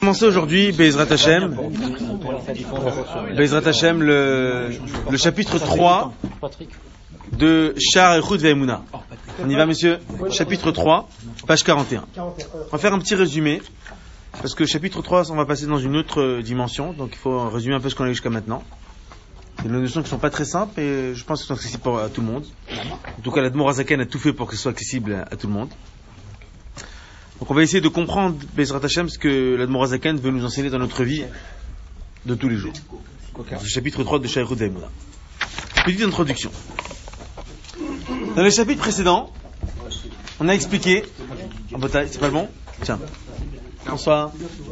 commencer aujourd'hui, Be'ezrat Hashem, le chapitre 3 de Sha'ar Eichut Ve'emunah. On y va, monsieur? Chapitre 3, page 41. On va faire un petit résumé, parce que chapitre 3, on va passer dans une autre dimension, donc il faut résumer un peu ce qu'on a eu jusqu'à maintenant. Il y a des notions qui ne sont pas très simples, et je pense qu'elles sont accessibles à tout le monde. En tout cas, l'Admor Hazaken a tout fait pour qu'elles soient accessibles à tout le monde. Donc on va essayer de comprendre Be'ezrat Hashem ce que l'Admor Hazaken veut nous enseigner dans notre vie de tous les jours. Le chapitre 3 de Sha'ar Eichut Ve'emunah. Petite introduction. Dans le chapitre précédent, on a expliqué... En bataille, c'est pas le bon? Tiens. Bonsoir.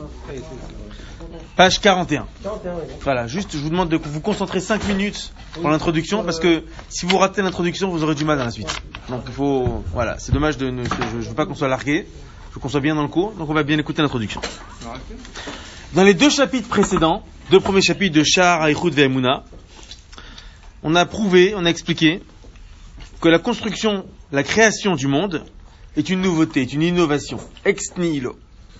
Page 41. Voilà, juste je vous demande de vous concentrer 5 minutes pour l'introduction, parce que si vous ratez l'introduction, vous aurez du mal dans la suite. Donc il faut... Voilà, c'est dommage je veux pas qu'on soit largué, je veux qu'on soit bien dans le cours, donc on va bien écouter l'introduction. Dans les deux chapitres précédents, deux premiers chapitres de Sha'ar Eichut Ve'emunah, on a expliqué que la construction, la création du monde est une nouveauté, est une innovation, ex nihilo.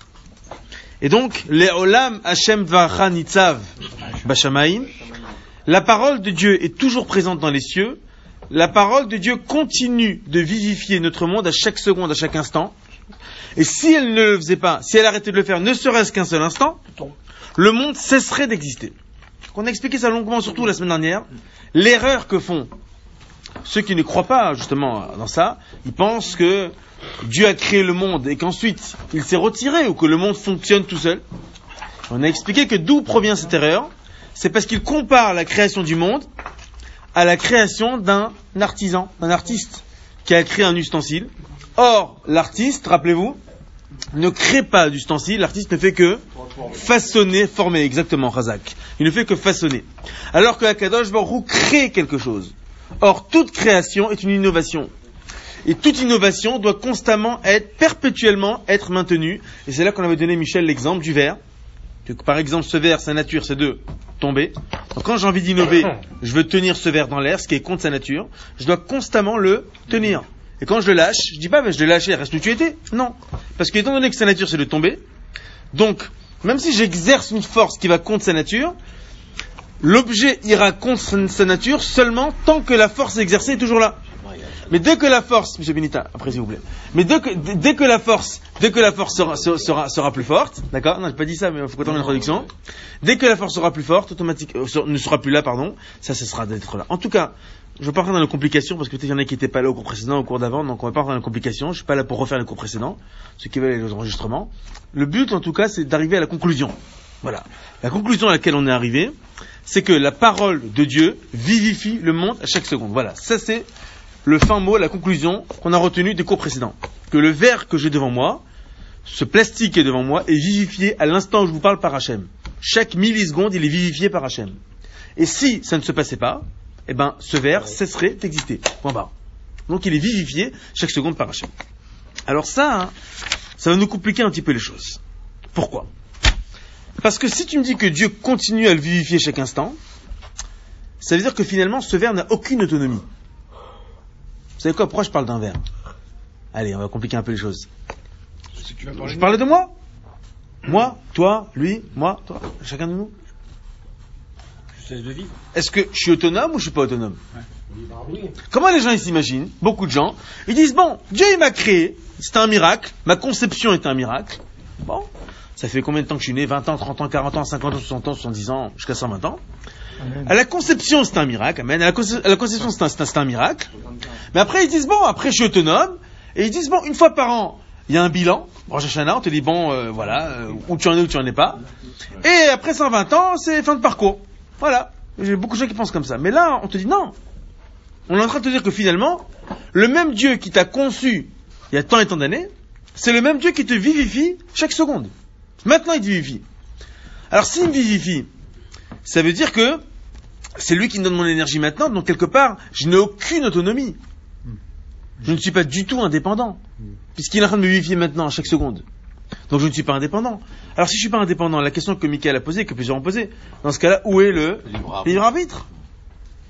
Et donc, Le'olam Hashem Dvarcha Nitzav Bashamaim, la parole de Dieu est toujours présente dans les cieux, la parole de Dieu continue de vivifier notre monde à chaque seconde, à chaque instant, et si elle ne le faisait pas, si elle arrêtait de le faire, ne serait-ce qu'un seul instant, le monde cesserait d'exister. On a expliqué ça longuement, surtout la semaine dernière, l'erreur que font ceux qui ne croient pas justement dans ça, ils pensent que Dieu a créé le monde et qu'ensuite il s'est retiré ou que le monde fonctionne tout seul. On a expliqué que d'où provient cette erreur. C'est parce qu'ils comparent la création du monde à la création d'un artisan, d'un artiste qui a créé un ustensile. Or, l'artiste, rappelez-vous, ne crée pas d'ustensile, l'artiste ne fait que façonner, former, exactement, Razak. Il ne fait que façonner. Alors que Akadosh Baruch Hu crée quelque chose. Or, toute création est une innovation. Et toute innovation doit constamment perpétuellement être maintenue. Et c'est là qu'on avait donné, Michel, l'exemple du verre. Que, par exemple, ce verre, sa nature, c'est de tomber. Donc, quand j'ai envie d'innover, je veux tenir ce verre dans l'air, ce qui est contre sa nature. Je dois constamment le tenir. Et quand je le lâche, je dis pas, je le lâche, reste où tu étais. Non. Parce que, étant donné que sa nature, c'est de tomber, donc, même si j'exerce une force qui va contre sa nature, l'objet ira contre sa nature seulement tant que la force exercée est toujours là. Mais dès que la force, Monsieur Benita, après s'il vous plaît. Mais dès que la force sera plus forte, d'accord? Non, j'ai pas dit ça, mais il faut qu'on termine l'introduction. Dès que la force sera plus forte, ne sera plus là, ça cessera d'être là. En tout cas, je ne veux pas rentrer dans les complications, parce que peut-être il y en a qui n'étaient pas là au cours précédent, au cours d'avant, donc on va pas rentrer dans les complications. Je suis pas là pour refaire les cours précédents, ceux qui veulent les enregistrements. Le but, en tout cas, c'est d'arriver à la conclusion. Voilà. La conclusion à laquelle on est arrivé, c'est que la parole de Dieu vivifie le monde à chaque seconde. Voilà. Ça, c'est le fin mot, la conclusion qu'on a retenue des cours précédents. Que le verre que j'ai devant moi, ce plastique qui est devant moi, est vivifié à l'instant où je vous parle par Hachem. Chaque milliseconde, il est vivifié par Hachem. Et si ça ne se passait pas, ce verre cesserait d'exister. Point barre. Donc il est vivifié chaque seconde par Hachem. Alors ça va nous compliquer un petit peu les choses. Pourquoi? Parce que si tu me dis que Dieu continue à le vivifier chaque instant, ça veut dire que finalement ce verre n'a aucune autonomie. Vous savez quoi? Pourquoi je parle d'un verre? Allez, on va compliquer un peu les choses. Je parlais de moi? Moi, toi, lui, moi, toi, chacun de nous. Je cesse de vivre. Est-ce que je suis autonome ou je suis pas autonome? Oui. Comment les gens ils s'imaginent? Beaucoup de gens, ils disent bon, Dieu il m'a créé, c'était un miracle, ma conception était un miracle. Bon, ça fait combien de temps que je suis né? 20 ans, 30 ans, 40 ans, 50 ans, 60 ans, 70 ans, jusqu'à 120 ans. À la conception, c'est un miracle. Amen. À la conception, c'est un miracle. Mais après, ils disent, bon, après, je suis autonome. Et ils disent, bon, une fois par an, il y a un bilan. Rosh Hashanah, on te dit, bon, où tu en es, où tu en es pas. Et après 120 ans, c'est fin de parcours. Voilà. J'ai beaucoup de gens qui pensent comme ça. Mais là, on te dit, non. On est en train de te dire que finalement, le même Dieu qui t'a conçu il y a tant et tant d'années, c'est le même Dieu qui te vivifie chaque seconde. Maintenant, il te vivifie. Alors, s'il me vivifie, ça veut dire que c'est lui qui me donne mon énergie maintenant, donc quelque part, je n'ai aucune autonomie. Je ne suis pas du tout indépendant, puisqu'il est en train de me vivifier maintenant à chaque seconde. Donc je ne suis pas indépendant. Alors si je ne suis pas indépendant, la question que Michael a posée, que plusieurs ont posée, dans ce cas-là, où est le libre arbitre?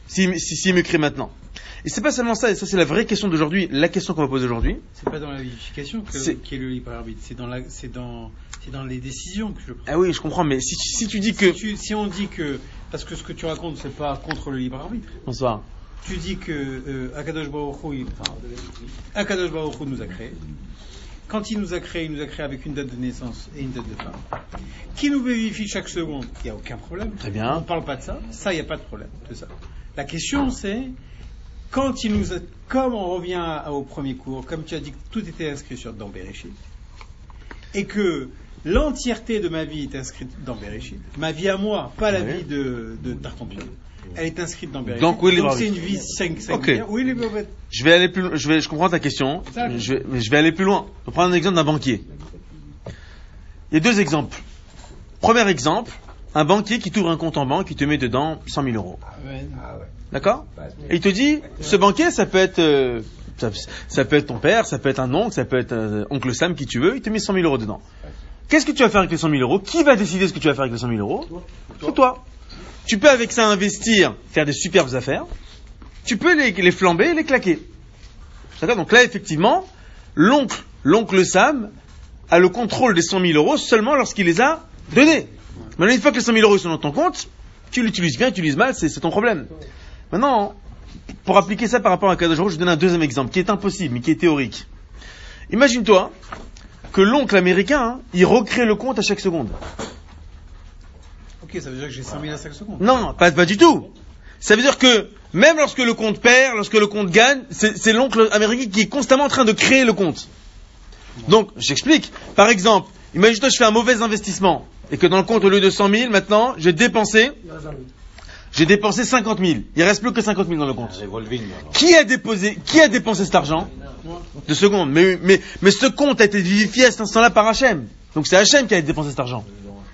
s'il m'écrit maintenant. Et c'est pas seulement ça, et ça c'est la vraie question d'aujourd'hui, la question qu'on va poser aujourd'hui. C'est pas dans la vérification qui est le libre arbitre, c'est dans les décisions que je prends. Ah oui, je comprends, mais si tu dis que... Si on dit que... Parce que ce que tu racontes, c'est pas contre le libre arbitre. Bonsoir. Tu dis que Akadosh Baruch Hu nous a créés. Quand il nous a créés avec une date de naissance et une date de fin. Qui nous vérifie chaque seconde, il n'y a aucun problème. Très bien. On ne parle pas de ça. Ça, il n'y a pas de problème de ça. La question, c'est quand il nous a... Comme on revient au premier cours, comme tu as dit que tout était inscrit dans Bereshit, et que l'entièreté de ma vie est inscrite dans Bereshit, ma vie à moi, pas la vie de Tartampion, elle est inscrite dans Bereshit. Donc c'est une vie singulière. Oui, je vais aller plus loin. Je comprends ta question. Je vais aller plus loin. Je vais prendre un exemple d'un banquier. Il y a deux exemples. Premier exemple, un banquier qui t'ouvre un compte en banque, qui te met dedans 100 000 euros. D'accord ? Et il te dit, ce banquier, ça peut être ton père, ça peut être un oncle, ça peut être oncle Sam, qui tu veux, il te met 100 000 euros dedans. Qu'est-ce que tu vas faire avec les 100 000 euros ? Qui va décider ce que tu vas faire avec les 100 000 euros ? C'est toi. Tu peux avec ça investir, faire des superbes affaires. Tu peux les flamber et les claquer. D'accord ? Donc là, effectivement, l'oncle Sam a le contrôle des 100 000 euros seulement lorsqu'il les a donnés. Maintenant, une fois que les 100 000 euros sont dans ton compte, tu l'utilises bien, tu l'utilises mal, c'est ton problème. Maintenant, pour appliquer ça par rapport à un cas d'aujourd'hui, je donne un deuxième exemple qui est impossible, mais qui est théorique. Imagine-toi que l'oncle américain, il recrée le compte à chaque seconde. Ok, ça veut dire que j'ai 100 000 à chaque seconde. Non, pas du tout. Ça veut dire que même lorsque le compte perd, lorsque le compte gagne, c'est l'oncle américain qui est constamment en train de créer le compte. Donc, j'explique. Par exemple, imagine-toi que je fais un mauvais investissement et que dans le compte, au lieu de 100 000, maintenant, j'ai dépensé 50 000. Il reste plus que 50 000 dans le compte. Qui a dépensé cet argent ? 2 secondes. Mais ce compte a été vivifié à cet instant-là par Hachem. Donc c'est Hachem qui a dépensé cet argent.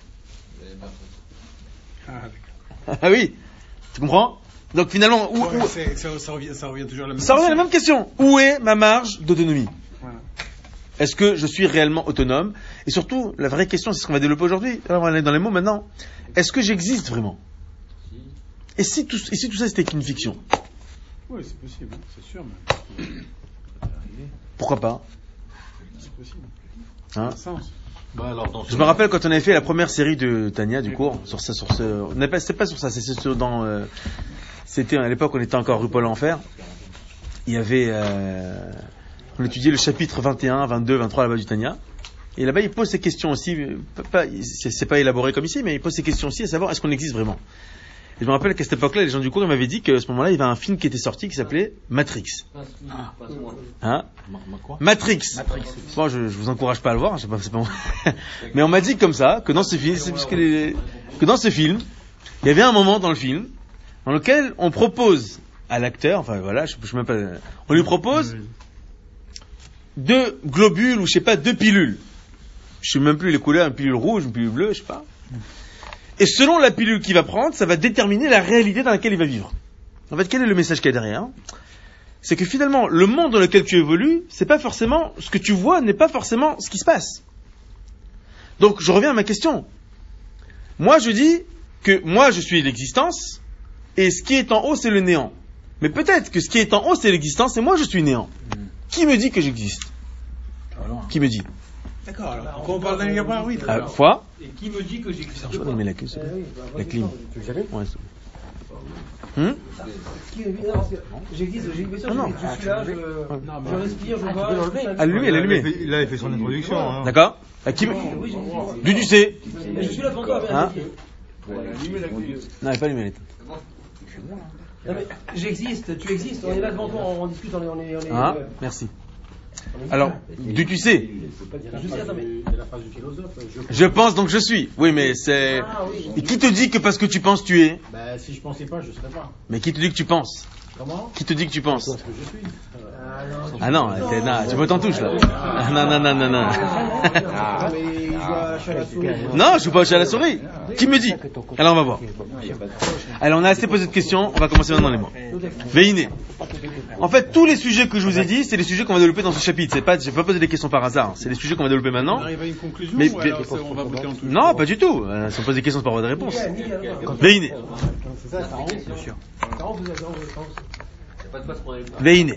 Ah oui. Tu comprends ? Donc finalement, ça revient toujours à la même question. Ça revient à la même question. Où est ma marge d'autonomie ? Voilà. Est-ce que je suis réellement autonome ? Et surtout, la vraie question, c'est ce qu'on va développer aujourd'hui. Alors, on va aller dans les mots maintenant. Est-ce que j'existe vraiment ? Et si tout ça c'était qu'une fiction ? Oui, c'est possible, c'est sûr. Mais... Pourquoi pas ? C'est possible. Hein ? Je me rappelle quand on avait fait la première série de Tania du cours sur ce. C'était pas sur ça, c'était à l'époque on était encore rue Paul Enfer. Il y avait on étudiait le chapitre 21, 22, 23 là-bas du Tania. Et là-bas il pose ces questions aussi. C'est pas élaboré comme ici, mais il pose ces questions aussi à savoir est-ce qu'on existe vraiment. Et je me rappelle qu'à cette époque-là, les gens du cours m'avaient dit qu'à ce moment-là, il y avait un film qui était sorti qui s'appelait Matrix. Hein ? Matrix. Bon, je vous encourage pas à le voir, je sais pas, c'est pas moi. Mais on m'a dit comme ça, que dans ce film, il y avait un moment dans le film, dans lequel on propose à l'acteur, enfin voilà, je sais même pas, on lui propose 2 globules ou je sais pas, 2 pilules. Je sais même plus les couleurs, une pilule rouge, une pilule bleue, je sais pas. Et selon la pilule qu'il va prendre, ça va déterminer la réalité dans laquelle il va vivre. En fait, quel est le message qu'il y a derrière ? C'est que finalement, le monde dans lequel tu évolues, c'est pas forcément, ce que tu vois n'est pas forcément ce qui se passe. Donc, je reviens à ma question. Moi, je dis que moi, je suis l'existence, et ce qui est en haut, c'est le néant. Mais peut-être que ce qui est en haut, c'est l'existence, et moi, je suis néant. Qui me dit que j'existe ? Qui me dit ? D'accord, alors quand on parle d'un libre arbitre. Fois. Et qui me dit que j'existe ? Je vais mettre la queue, c'est la clim. Tu veux jamais ? Ouais, J'existe, je suis là, je respire, je vois. Allumez. Là, il fait son introduction. Hein. D'accord ? D'où tu sais ? Je suis là devant toi. Hein ? Non, il pas allumé, elle non, mais j'existe, tu existes, on est là devant toi, on discute, on est... Hein ? Merci. Alors, d'où tu sais ? Je pense donc je suis. Oui, mais c'est... Et qui te dit que parce que tu penses tu es ? Bah, si je pensais pas, je serais pas. Mais qui te dit que tu penses ? Comment ? Qui te dit que tu penses ? Parce que je suis. Ah non, tu me t'en touches là. Ah, non. Non, je joue pas au chat à la souris. Qui me dit? Alors on va voir. Alors on a assez posé de questions, on va commencer maintenant les mots. Veine. En fait, tous les sujets que je vous ai dit, c'est les sujets qu'on va développer dans ce chapitre. Je vais pas poser des questions par hasard. C'est les sujets qu'on va développer maintenant. On arrive à une conclusion Mais- ou alors on va voter en tout? Non, pas du tout. Si on pose des questions par voie de réponse. Veine. Veine.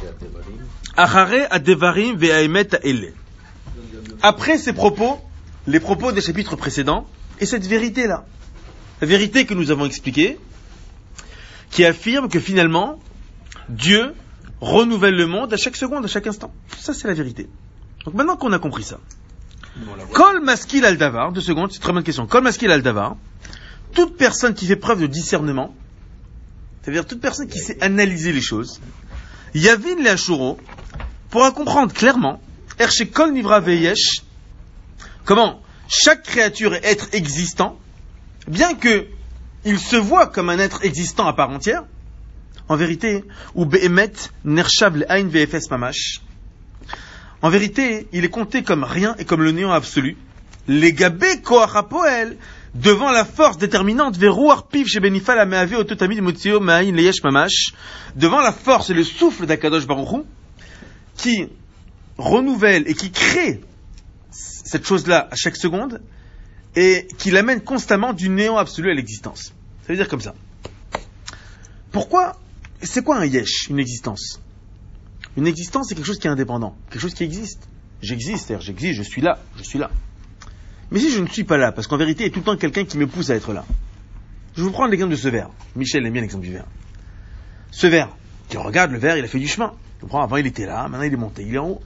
Achare adevarim ve'aemet ha'ele. Après ces propos, les propos des chapitres précédents, et cette vérité-là, la vérité que nous avons expliquée, qui affirme que finalement, Dieu renouvelle le monde à chaque seconde, à chaque instant. Ça, c'est la vérité. Donc maintenant qu'on a compris ça, Kol maskil al davar, 2 secondes, c'est une très bonne question. Kol maskil al davar, toute personne qui fait preuve de discernement, c'est-à-dire toute personne qui sait analyser les choses, Yavin le Ashuro, pourra comprendre clairement, Erche Kol Nivra Veyesh, comment chaque créature et être existant, bien que il se voit comme un être existant à part entière, en vérité, ou Behemet Nershav Le'ain VFS Mamash, en vérité, il est compté comme rien et comme le néant absolu, les Gabé Koach HaPoel, devant la force déterminante, Verouar Piv chez Benifal Ameave Ototamid Motsio Ma'in Leyesh Mamash, devant la force et le souffle d'Akadosh Baruch Hu, qui renouvelle et qui crée cette chose-là à chaque seconde, et qui l'amène constamment du néant absolu à l'existence. Ça veut dire comme ça. Pourquoi? C'est quoi un yesh, une existence? Une existence, c'est quelque chose qui est indépendant, quelque chose qui existe. J'existe, c'est-à-dire j'existe, je suis là. Mais si je ne suis pas là, parce qu'en vérité, il y a tout le temps quelqu'un qui me pousse à être là. Je vais vous prendre l'exemple de ce verre. Michel aime bien l'exemple du verre. Ce verre, tu regardes le verre, il a fait du chemin. Tu comprends, avant il était là, maintenant il est monté, il est en haut.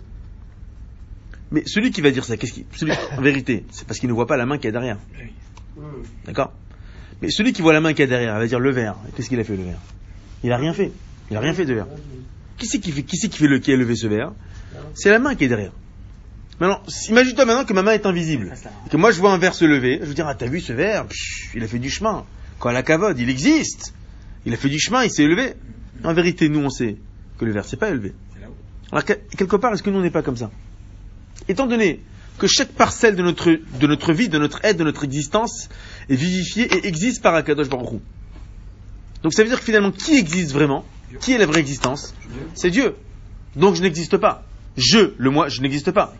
Mais celui qui va dire ça, en vérité, c'est parce qu'il ne voit pas la main qu'il y a derrière. D'accord? Mais celui qui voit la main qu'il y a derrière, il va dire le verre. Qu'est-ce qu'il a fait le verre? Il a rien fait. Il a rien fait de verre. Qui c'est qui a levé ce verre? C'est la main qui est derrière. Maintenant, imagine-toi maintenant que ma main est invisible. Et que moi je vois un verre se lever. Je veux dire, ah t'as vu ce verre? Il a fait du chemin. Quand à la cavode, il existe. Il a fait du chemin, il s'est élevé. En vérité, nous on sait que le verre s'est pas élevé. Alors quelque part, est-ce que nous on n'est pas comme ça? Étant donné que chaque parcelle de notre vie, de notre être, de notre existence est vivifiée et existe par Akadosh Baruch Hu. Donc ça veut dire que finalement, qui existe vraiment? Qui est la vraie existence? C'est Dieu. Donc je n'existe pas. Le moi, je n'existe pas.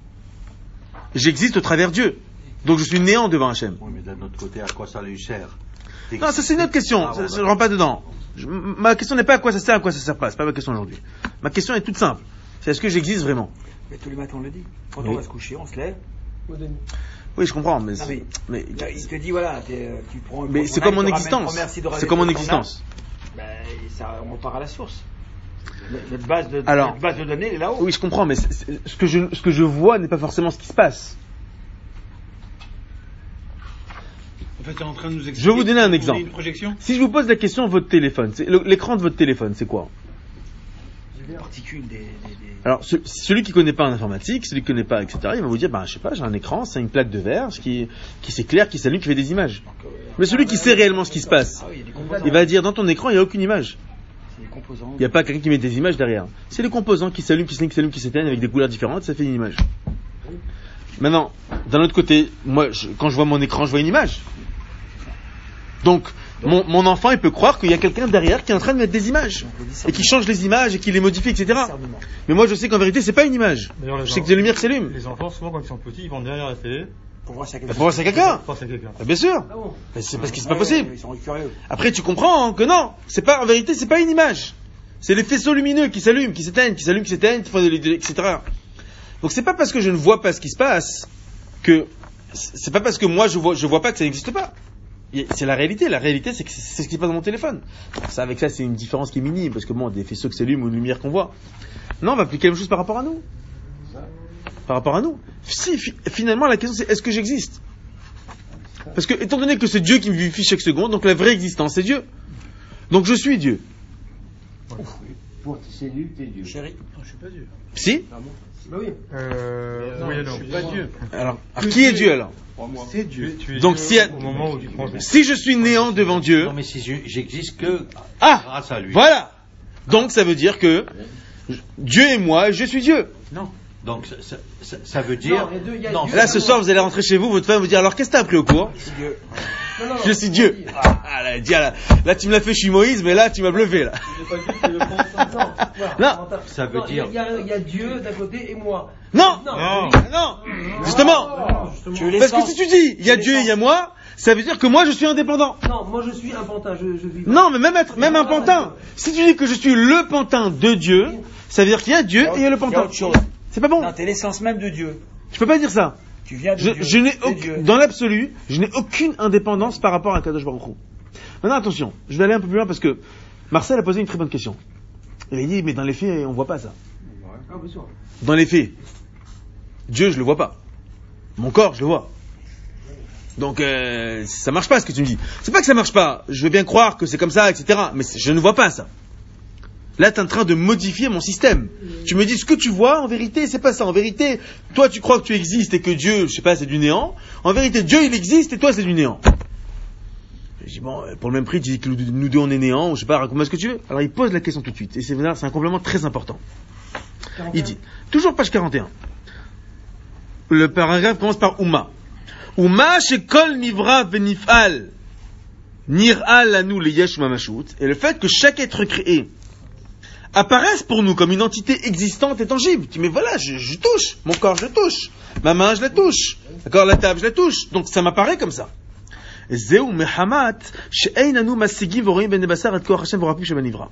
J'existe au travers Dieu. Donc je suis néant devant Hachem. Oui, mais d'un autre côté, à quoi ça lui sert? Non, ça c'est une autre question. Je ne rentre pas dedans. Ma question n'est pas à quoi ça sert pas. C'est pas ma question aujourd'hui. Ma question est toute simple. C'est est-ce que j'existe vraiment? Mais tous les matins on le dit. Quand on va se coucher, on se lève. Oui, je comprends, mais il te dit voilà, tu prends. Mais c'est comme mon existence. C'est comme mon existence. On part à la source. Notre base de données, elle est là-haut. Oui, je comprends, mais ce que je vois n'est pas forcément ce qui se passe. En fait, tu es en train de nous expliquer. Je vais vous donner un exemple. Une projection. Si je vous pose la question, votre téléphone, l'écran de votre téléphone, c'est quoi? Les particules des... Alors, celui qui connaît pas en informatique, celui qui connaît pas, etc., il va vous dire, je sais pas, j'ai un écran, c'est une plaque de verre, qui s'éclaire, qui s'allume, qui fait des images. Mais celui qui sait réellement ce qui se passe, il va dire, dans ton écran, il n'y a aucune image. Il n'y a pas quelqu'un qui met des images derrière. C'est les composants qui s'allument, qui s'éteignent avec des couleurs différentes, ça fait une image. Maintenant, d'un autre côté, moi, quand je vois mon écran, je vois une image. Donc, mon enfant, il peut croire qu'il y a quelqu'un derrière qui est en train de mettre des images. Et qui change les images et qui les modifie, etc. Mais moi, je sais qu'en vérité, c'est pas une image. Je sais que des lumières qui s'allument. Les enfants, souvent, quand ils sont petits, ils vont derrière la télé. Pour voir si c'est quelqu'un. Bien sûr. C'est parce que c'est pas possible. Après, tu comprends que non. En vérité, c'est pas une image. C'est les faisceaux lumineux qui s'allument, qui s'éteignent, qui font etc. Donc c'est pas parce que je ne vois pas ce qui se passe que c'est pas parce que moi je vois pas que ça n'existe pas. C'est la réalité. La réalité, c'est que c'est ce qui se passe dans mon téléphone. Avec ça, c'est une différence qui est minime parce que des faisceaux qui s'allument ou une lumière qu'on voit. Non, on va appliquer la même chose par rapport à nous. Si, finalement, la question c'est est-ce que j'existe? Parce que, étant donné que c'est Dieu qui me vivifie chaque seconde, donc la vraie existence c'est Dieu. Donc je suis Dieu. Pour tes cellules, t'es Dieu. Chérie, non, je suis pas Dieu. Si? Oui. Oui, alors. Je suis pas Dieu. Alors qui est Dieu alors? C'est Dieu. Donc au moment où tu prends... si je suis néant devant Dieu... Non, mais si j'existe que grâce à lui. Voilà. Donc ça veut dire que Dieu est moi et je suis Dieu. Non. Donc ça veut dire... Non, là, ce soir, vous allez rentrer chez vous, votre femme vous dire, alors qu'est-ce que t'as appris au cours? Je suis Dieu. Là, tu me l'as fait, je suis Moïse, mais là, tu m'as bluffé, là. Non. Ça veut dire... Il y a Dieu d'un côté et moi. Non. Justement. Parce que si tu dis, il y a Dieu et il y a moi, ça veut dire que moi, je suis indépendant. Non, moi, je suis un pantin, je vis. Non, mais même un pantin. Si tu dis que je suis le pantin de Dieu, ça veut dire qu'il y a Dieu et il y a le pantin. C'est pas bon. Non, t'es l'essence même de Dieu. Je peux pas dire ça. Tu viens de Dieu. Dans l'absolu, je n'ai aucune indépendance par rapport à Kadosh Baruch Hu. Maintenant, attention, je vais aller un peu plus loin parce que Marcel a posé une très bonne question. Il a dit, mais dans les faits, on voit pas ça. Dans les faits, Dieu, je le vois pas. Mon corps, je le vois. Donc, ça marche pas ce que tu me dis. C'est pas que ça marche pas. Je veux bien croire que c'est comme ça, etc. Mais je ne vois pas ça. Là, tu es en train de modifier mon système. Tu me dis ce que tu vois, en vérité, c'est pas ça. En vérité, toi, tu crois que tu existes et que Dieu, je sais pas, c'est du néant. En vérité, Dieu, il existe et toi, c'est du néant. Je dis, bon, pour le même prix, tu dis que nous deux, on est néant, ou je sais pas, raconte-moi ce que tu veux. Alors, il pose la question tout de suite. Et c'est un complément très important. 41. Il dit, toujours page 41. Le paragraphe commence par Ouma. Ouma, shekol nivra venifal. Nir'al anou le yesh mamashut. Et le fait que chaque être créé apparaissent pour nous comme une entité existante et tangible. Tu dis, mais voilà, je touche. Mon corps, je le touche. Ma main, je la touche. D'accord, la table, je la touche. Donc, ça m'apparaît comme ça. Zeu mehamat, she'einanu masigim vorim ben nebasar et koach Hashem vorapu shebanivra.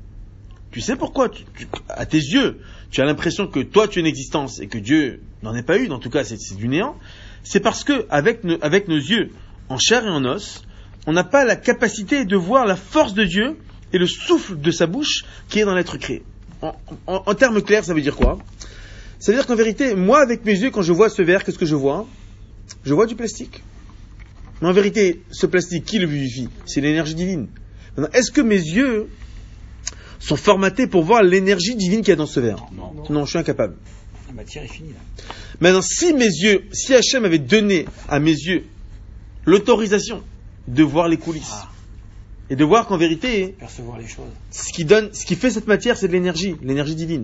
Tu sais pourquoi, à tes yeux, tu as l'impression que toi, tu es une existence et que Dieu n'en est pas une, en tout cas, c'est du néant. C'est parce que, avec nos yeux, en chair et en os, on n'a pas la capacité de voir la force de Dieu et le souffle de sa bouche qui est dans l'être créé. En termes clairs, ça veut dire quoi? Ça veut dire qu'en vérité, moi, avec mes yeux, quand je vois ce verre, qu'est-ce que je vois? Je vois du plastique. Mais en vérité, ce plastique, qui le vivifie? C'est l'énergie divine. Maintenant, est-ce que mes yeux sont formatés pour voir l'énergie divine qu'il y a dans ce verre? Non, je suis incapable. La matière est finie, là. Maintenant, si Hachem avait donné à mes yeux l'autorisation de voir les coulisses, et de voir qu'en vérité, percevoir les choses. Ce qui fait cette matière, c'est de l'énergie divine.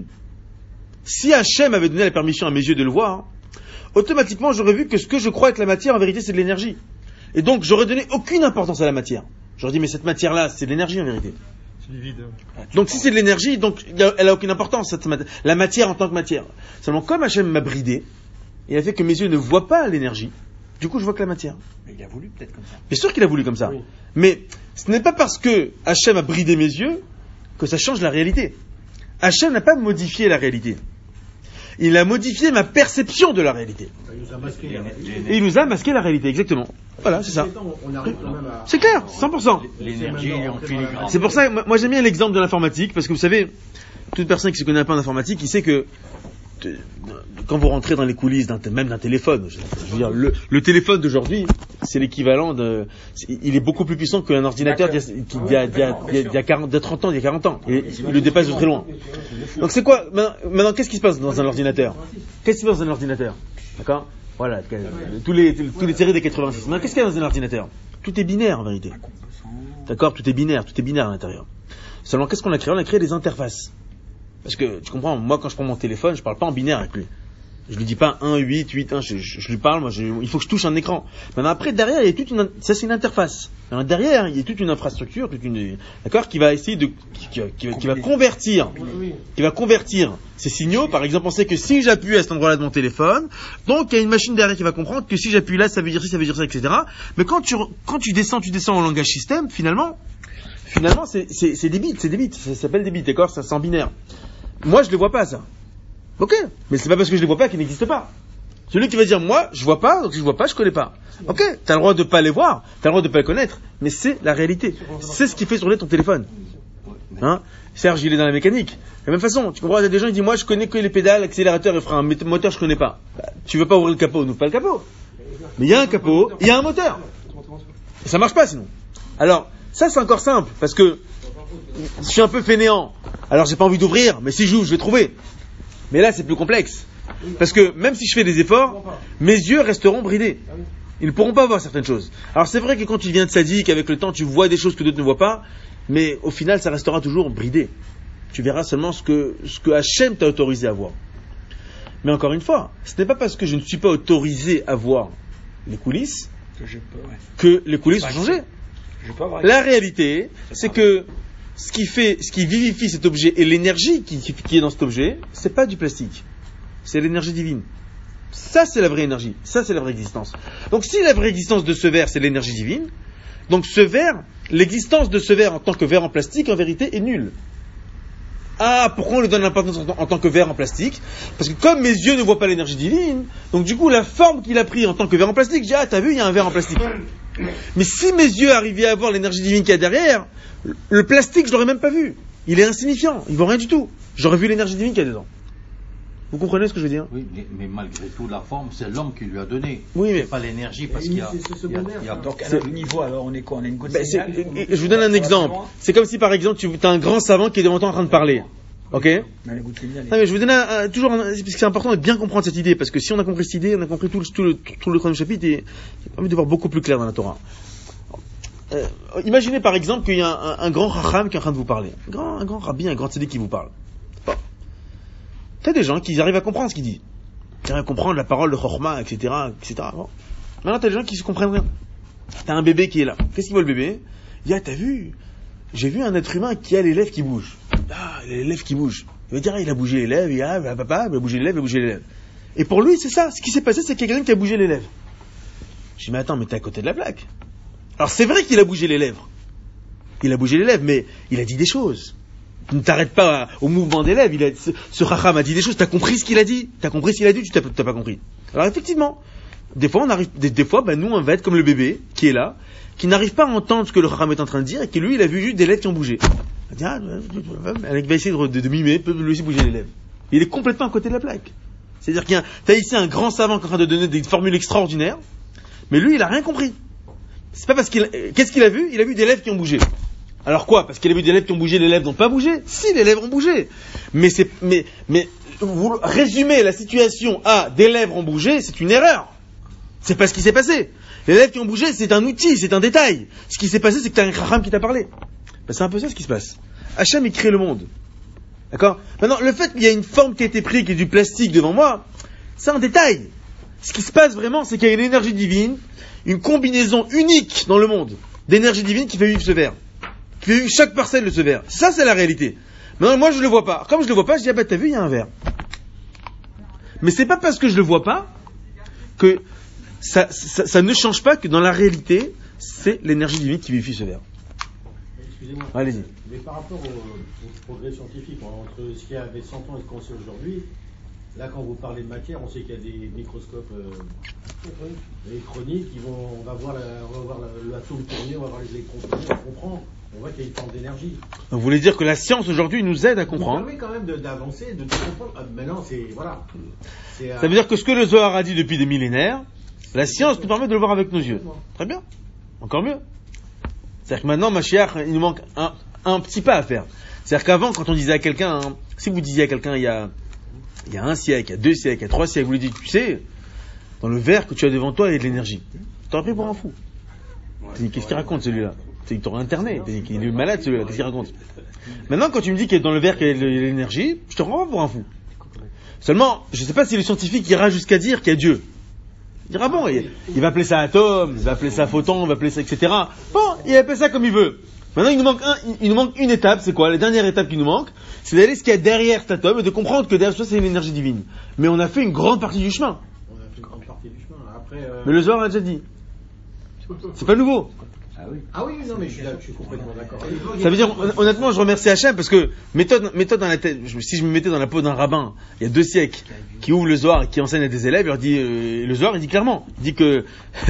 Si Hachem avait donné la permission à mes yeux de le voir, automatiquement j'aurais vu que ce que je crois être la matière, en vérité, c'est de l'énergie. Et donc, j'aurais donné aucune importance à la matière. J'aurais dit, mais cette matière-là, c'est de l'énergie, en vérité. C'est du vide. Donc, si c'est de l'énergie, donc, elle a aucune importance, la matière en tant que matière. Seulement, comme Hachem m'a bridé, il a fait que mes yeux ne voient pas l'énergie, du coup, je vois que la matière. Mais il a voulu peut-être comme ça. Bien sûr qu'il a voulu comme ça. Oui. Mais ce n'est pas parce que Hachem a bridé mes yeux que ça change la réalité. Hachem n'a pas modifié la réalité. Il a modifié ma perception de la réalité. Et il nous a masqué la réalité, exactement. Voilà, c'est ça. C'est clair, 100%. L'énergie en filigrane. C'est pour ça que moi j'aime bien l'exemple de l'informatique, parce que vous savez, toute personne qui ne se connaît pas en informatique, il sait que quand vous rentrez dans les coulisses même d'un téléphone, je veux dire, le téléphone d'aujourd'hui, c'est l'équivalent il est beaucoup plus puissant qu'un ordinateur d'il y a 30 ans, il y a 40 ans. Et il le dépasse de très loin. Donc c'est quoi, maintenant, qu'est-ce qui se passe dans un ordinateur? Qu'est-ce qui se passe dans un ordinateur? D'accord? Voilà, tous les séries des 86. Maintenant, qu'est-ce qu'il y a dans un ordinateur? Tout est binaire, en vérité. D'accord? Tout est binaire à l'intérieur. Seulement, qu'est-ce qu'on a créé? On a créé des interfaces. Parce que, tu comprends, moi, quand je prends mon téléphone, je parle pas en binaire avec lui. Je lui dis pas 1, 8, 8, 1, je lui parle, il faut que je touche un écran. Maintenant, après, derrière, il y a ça c'est une interface. Alors, derrière, il y a toute une infrastructure, d'accord, qui va essayer qui va convertir ces signaux. Par exemple, on sait que si j'appuie à cet endroit-là de mon téléphone, donc il y a une machine derrière qui va comprendre que si j'appuie là, ça veut dire ci, ça veut dire ça, etc. Mais quand tu descends au langage système, finalement, c'est des bits, ça s'appelle des bits, d'accord, ça c'est en binaire. Moi, je les vois pas, ça. Ok, mais c'est pas parce que je les vois pas qu'ils n'existent pas. Celui qui va dire, moi, je vois pas, donc si je vois pas, je connais pas. Ok, t'as le droit de pas les voir, t'as le droit de pas les connaître, mais c'est la réalité. C'est ce qui fait tourner ton téléphone. Hein? Serge, il est dans la mécanique. De la même façon, tu comprends, il y a des gens qui disent, moi, je connais que les pédales, accélérateur et frein, moteur, je connais pas. Bah, tu veux pas ouvrir le capot, n'ouvre pas le capot. Mais il y a un capot, il y a un moteur. Et ça marche pas, sinon. Alors, ça, c'est encore simple, parce que je suis un peu fainéant. Alors, j'ai pas envie d'ouvrir, mais si j'ouvre, je vais trouver. Mais là, c'est plus complexe. Parce que même si je fais des efforts, mes yeux resteront bridés. Ils ne pourront pas voir certaines choses. Alors c'est vrai que quand tu deviens sadique, avec le temps, tu vois des choses que d'autres ne voient pas, mais au final, ça restera toujours bridé. Tu verras seulement ce que Hachem t'a autorisé à voir. Mais encore une fois, ce n'est pas parce que je ne suis pas autorisé à voir les coulisses que les coulisses ont changé. La réalité, c'est que ce qui vivifie cet objet et l'énergie qui est dans cet objet, c'est pas du plastique. C'est l'énergie divine. Ça, c'est la vraie énergie. Ça, c'est la vraie existence. Donc, si la vraie existence de ce verre, c'est l'énergie divine, donc ce verre, l'existence de ce verre en tant que verre en plastique, en vérité, est nulle. Ah, pourquoi on lui donne l'importance en tant que verre en plastique? Parce que comme mes yeux ne voient pas l'énergie divine, donc du coup, la forme qu'il a pris en tant que verre en plastique, je dis, ah, t'as vu, il y a un verre en plastique. Mais si mes yeux arrivaient à voir l'énergie divine qu'il y a derrière, le plastique, je l'aurais même pas vu. Il est insignifiant, il vaut rien du tout. J'aurais vu l'énergie divine qu'il y a dedans. Vous comprenez ce que je veux dire? Oui, mais malgré tout, la forme, c'est l'homme qui lui a donné. Oui, mais c'est pas l'énergie, parce qu'il y a... Donc, à notre niveau, alors, on est quoi? On est une goutte de signal, je vous donne un exemple. C'est comme si, par exemple, tu as un grand savant qui est devant toi en train de parler. Ok? Non, mais je vous donne toujours parce que c'est important de bien comprendre cette idée, parce que si on a compris cette idée, on a compris tout le troisième chapitre, et ça permet de voir beaucoup plus clair dans la Torah. Imaginez par exemple qu'il y a un grand racham qui est en train de vous parler. Un grand rabbi, un grand tzaddik qui vous parle. Bon. T'as des gens qui arrivent à comprendre ce qu'il dit. Ils arrivent à comprendre la parole de Chorma, etc., etc. Bon. Maintenant, t'as des gens qui se comprennent rien. T'as un bébé qui est là. Qu'est-ce qu'il voit le bébé? Il dit, ah, t'as vu? J'ai vu un être humain qui a les lèvres qui bougent. Ah, les lèvres qui bougent. Il va dire, ah, il a bougé les lèvres, il a bougé les lèvres, il a bougé les lèvres. Et pour lui, c'est ça. Ce qui s'est passé, c'est qu'il y a quelqu'un qui a bougé les lèvres. Je dis, mais attends, mais t'es à côté de la plaque. Alors c'est vrai qu'il a bougé les lèvres. Il a bougé les lèvres, mais il a dit des choses. Ne t'arrête pas au mouvement des lèvres. Ce racham a dit des choses. T'as compris ce qu'il a dit? T'as compris ce qu'il a dit? Tu t'as pas compris. Alors effectivement, des fois, nous, on va être comme le bébé qui est là, qui n'arrive pas à entendre ce que le racham est en train de dire, et qui lui, il a vu juste des lèvres qui ont bougé. Il va essayer de mimer, peut lui aussi bouger les lèvres. Il est complètement à côté de la plaque. C'est-à-dire t'as ici un grand savant qui est en train de donner des formules extraordinaires, mais lui, il a rien compris. C'est pas parce qu'est-ce qu'il a vu? Il a vu des lèvres qui ont bougé. Alors quoi? Parce qu'il a vu des lèvres qui ont bougé, les lèvres n'ont pas bougé? Si, les lèvres ont bougé. Mais vous résumez la situation à des lèvres ont bougé, c'est une erreur. C'est pas ce qui s'est passé. Les lèvres qui ont bougé, c'est un outil, c'est un détail. Ce qui s'est passé, c'est que t'as un racham qui t'a parlé. Ben, c'est un peu ça ce qui se passe. Hachem, il crée le monde. D'accord? Maintenant, le fait qu'il y a une forme qui a été prise, qui est du plastique devant moi, c'est un détail. Ce qui se passe vraiment, c'est qu'il y a une énergie divine, une combinaison unique dans le monde d'énergie divine qui fait vivre ce verre. Qui fait vivre chaque parcelle de ce verre. Ça, c'est la réalité. Maintenant, moi, je le vois pas. Comme je le vois pas, je dis, ah bah, t'as vu, il y a un verre. Mais c'est pas parce que je le vois pas que ça ne change pas que dans la réalité, c'est l'énergie divine qui vivifie ce verre. Excusez-moi. Allez-y. Mais par rapport au progrès scientifique, entre ce qu'il y avait 100 ans et ce qu'on sait aujourd'hui, là, quand vous parlez de matière, on sait qu'il y a des microscopes électroniques, on va voir l'atome tourner, on va voir les électrons tourner, on comprend. On voit qu'il y a une forme d'énergie. Vous voulez dire que la science aujourd'hui nous aide à comprendre? Ça permet quand même d'avancer, de tout comprendre. Maintenant, ça veut dire que ce que le Zohar a dit depuis des millénaires, la science nous permet de le voir avec nos yeux. Très bien. Encore mieux. C'est-à-dire que maintenant, Mashiach, il nous manque un petit pas à faire. C'est-à-dire qu'avant, quand on disait à quelqu'un, si vous disiez à quelqu'un il y a un siècle, il y a 2 siècles, il y a 3 siècles, vous lui dites, tu sais, dans le verre que tu as devant toi, il y a de l'énergie. T'aurais pris pour un fou. Tu dis, qu'est-ce qu'il raconte celui-là? Il t'aurait interné. Il est malade celui-là, qu'est-ce qu'il raconte? Maintenant, quand tu me dis qu'il y a dans le verre qu'il y a de l'énergie, je te rends pas pour un fou. Seulement, je ne sais pas si le scientifique ira jusqu'à dire qu'il y a Dieu. Il dira, bon, il va appeler ça atome, il va appeler ça photon, il va appeler ça, etc. Bon, il appelle ça comme il veut. Maintenant, il nous manque une étape, c'est quoi? La dernière étape qui nous manque, c'est d'aller ce qu'il y a derrière cet atome et de comprendre que derrière ça, c'est une énergie divine. Mais on a fait une grande partie du chemin. On a fait une grande partie du chemin. Après, mais le Zohar l'a déjà dit. C'est pas nouveau. Ah oui, non, mais je suis complètement d'accord. Ça veut dire, honnêtement, je remercie Hachem parce que méthode dans la tête, si je me mettais dans la peau d'un rabbin, il y a 2 siècles, qui ouvre le Zohar et qui enseigne à des élèves, il leur dit, le Zohar, il dit clairement, il dit que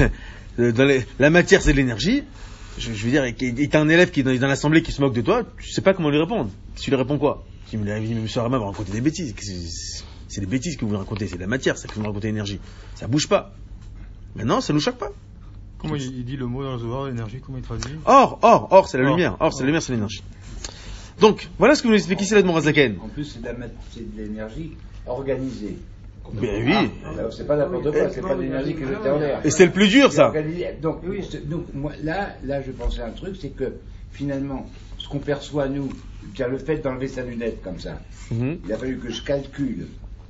la matière c'est de l'énergie. Je veux dire, et t'as un élève qui est dans l'assemblée qui se moque de toi, tu sais pas comment lui répondre. Tu lui réponds quoi? Tu me dis, monsieur Rama va raconter des bêtises. C'est des bêtises que vous me racontez, c'est de la matière, ça que vous me racontez l'énergie. Ça bouge pas. Maintenant, ça nous choque pas. Comment il dit le mot dans le Zohar, l'énergie, comment il traduit? Or, c'est la lumière. Or, c'est la lumière, c'est l'énergie. Donc, voilà ce que nous explique ici l'Admor Hazaken. En plus, c'est de l'énergie organisée. Ben oui. C'est pas n'importe quoi, c'est pas de l'énergie que je l'air. Et c'est le plus dur, ça. Donc, moi, là, je pensais à un truc, c'est que, finalement, ce qu'on perçoit, nous, le fait d'enlever sa lunette comme ça, il a fallu que je calcule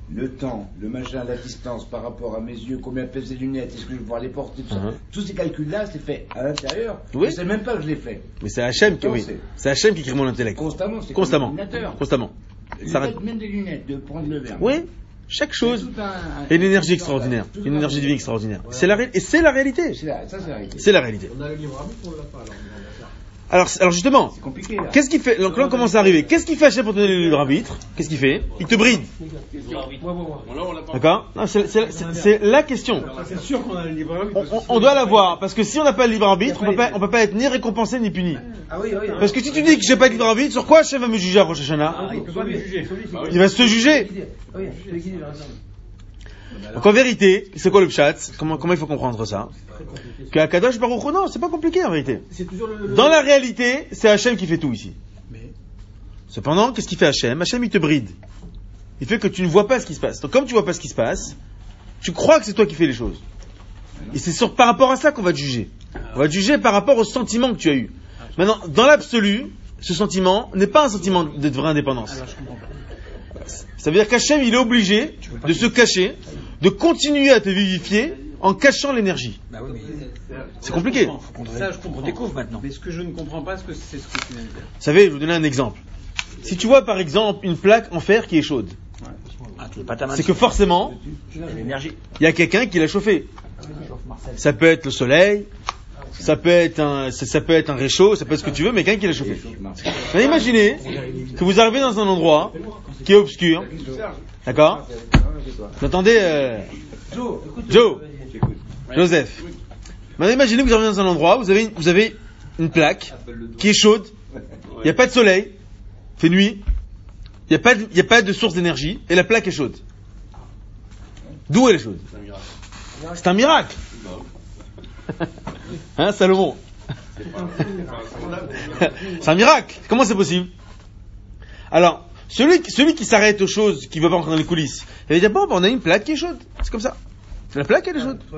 le temps, le machin, la distance par rapport à mes yeux, combien pèsent les lunettes, est-ce que je vais pouvoir les porter, tout ça. Tous ces calculs-là, c'est fait à l'intérieur. Oui. Je sais même pas que je l'ai fait. Mais c'est Hachem qui, c'est Hachem qui crée mon intellect. Constamment, c'est Constamment. Constamment. Ça Même des lunettes, de prendre le verre. Oui. Chaque chose est une énergie extraordinaire, une énergie divine extraordinaire. Et c'est la réalité. Ça, c'est la réalité. C'est la réalité. On a le livre arbitre, on l'a pas alors. Alors justement, C'est compliqué, là. qu'est-ce qu'il fait? Donc là on commence à arriver. Qu'est-ce qu'il fait Hachem pour te donner le libre arbitre? Qu'est-ce qu'il fait? Il te bride. D'accord? Non, c'est la question. C'est sûr qu'on a le libre arbitre. On doit l'avoir, parce que si on n'a pas le libre arbitre, on peut pas être ni récompensé ni puni. Ah oui, oui. Parce que si tu dis que j'ai pas de libre arbitre, sur quoi Hachem va me juger à Rosh Hashanah? Il peut pas me juger. Il va se juger. Oui, je te dis, Donc en vérité, c'est quoi le pshat? Comment il faut comprendre ça? Que Akadosh Baruch Hu, non, c'est pas compliqué en vérité. Dans la réalité, c'est Hachem qui fait tout ici. Cependant, qu'est-ce qu'il fait Hachem? Hachem il te bride. Il fait que tu ne vois pas ce qui se passe. Donc comme tu vois pas ce qui se passe, tu crois que c'est toi qui fais les choses. Et c'est par rapport à ça qu'on va te juger. On va te juger par rapport au sentiment que tu as eu. Maintenant, dans l'absolu, ce sentiment n'est pas un sentiment de vraie indépendance. Ça veut dire qu'Hachem il est obligé de se cacher, de continuer à te vivifier en cachant l'énergie. Bah oui, mais C'est compliqué. Ça, je comprends. on découvre maintenant. Mais ce que je ne comprends pas, c'est ce que tu viens de dire. Vous savez, je vais vous donner un exemple. Si tu vois par exemple une plaque en fer qui est chaude, Ah, tu veux pas ta main c'est que forcément, l'énergie. il y a quelqu'un qui l'a chauffée. Ça peut être le soleil, ça peut être un réchaud, ça peut être ce que tu veux, mais quelqu'un qui l'a chauffé. Alors, imaginez que vous arrivez dans un endroit qui est obscur, d'accord? Vous entendez Joseph. Maintenant, imaginez que vous arrivez dans un endroit, vous avez une plaque qui est chaude, il n'y a pas de soleil, il fait nuit, il n'y a pas de source d'énergie, et la plaque est chaude. D'où elle est chaude? C'est un miracle. Hein, Salomon? C'est un miracle. Comment c'est possible? Alors, celui qui s'arrête aux choses, qui ne veut pas rentrer dans les coulisses, il va dire, bon, on a une plaque qui est chaude. C'est comme ça. La plaque, elle est chaude.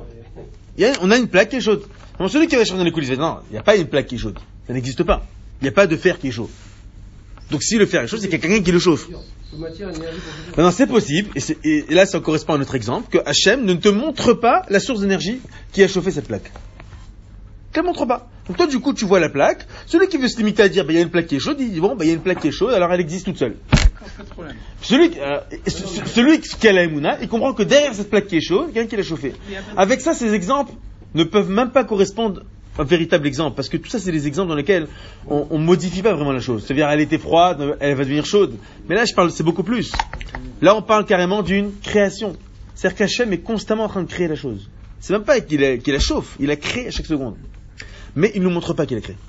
On a une plaque qui est chaude. Donc, celui qui va chercher dans les coulisses, il va dire, non, il n'y a pas une plaque qui est chaude. Ça n'existe pas. Il n'y a pas de fer qui est chaud. Donc, si le fer est chaud, c'est qu'il y a quelqu'un qui le chauffe. Maintenant, c'est possible, et là, ça correspond à notre exemple, que Hachem ne te montre pas la source d'énergie qui a chauffé cette plaque. Qu'elle ne montre pas. Donc toi, du coup, tu vois la plaque. Celui qui veut se limiter à dire, il y a une plaque qui est chaude, il dit, bon, il y a une plaque qui est chaude, alors elle existe toute seule. Celui qui a la Emouna, il comprend que derrière cette plaque qui est chaude, il y a quelqu'un qui l'a chauffée. Avec ça, ces exemples ne peuvent même pas correspondre à un véritable exemple, parce que tout ça, c'est des exemples dans lesquels on modifie pas vraiment la chose. C'est-à-dire, elle était froide, elle va devenir chaude. Mais là, c'est beaucoup plus. Là, on parle carrément d'une création. C'est-à-dire qu'Hachem est constamment en train de créer la chose. C'est même pas qu'il la chauffe, il la crée à chaque seconde. Mais il ne nous montre pas qu'il a créé.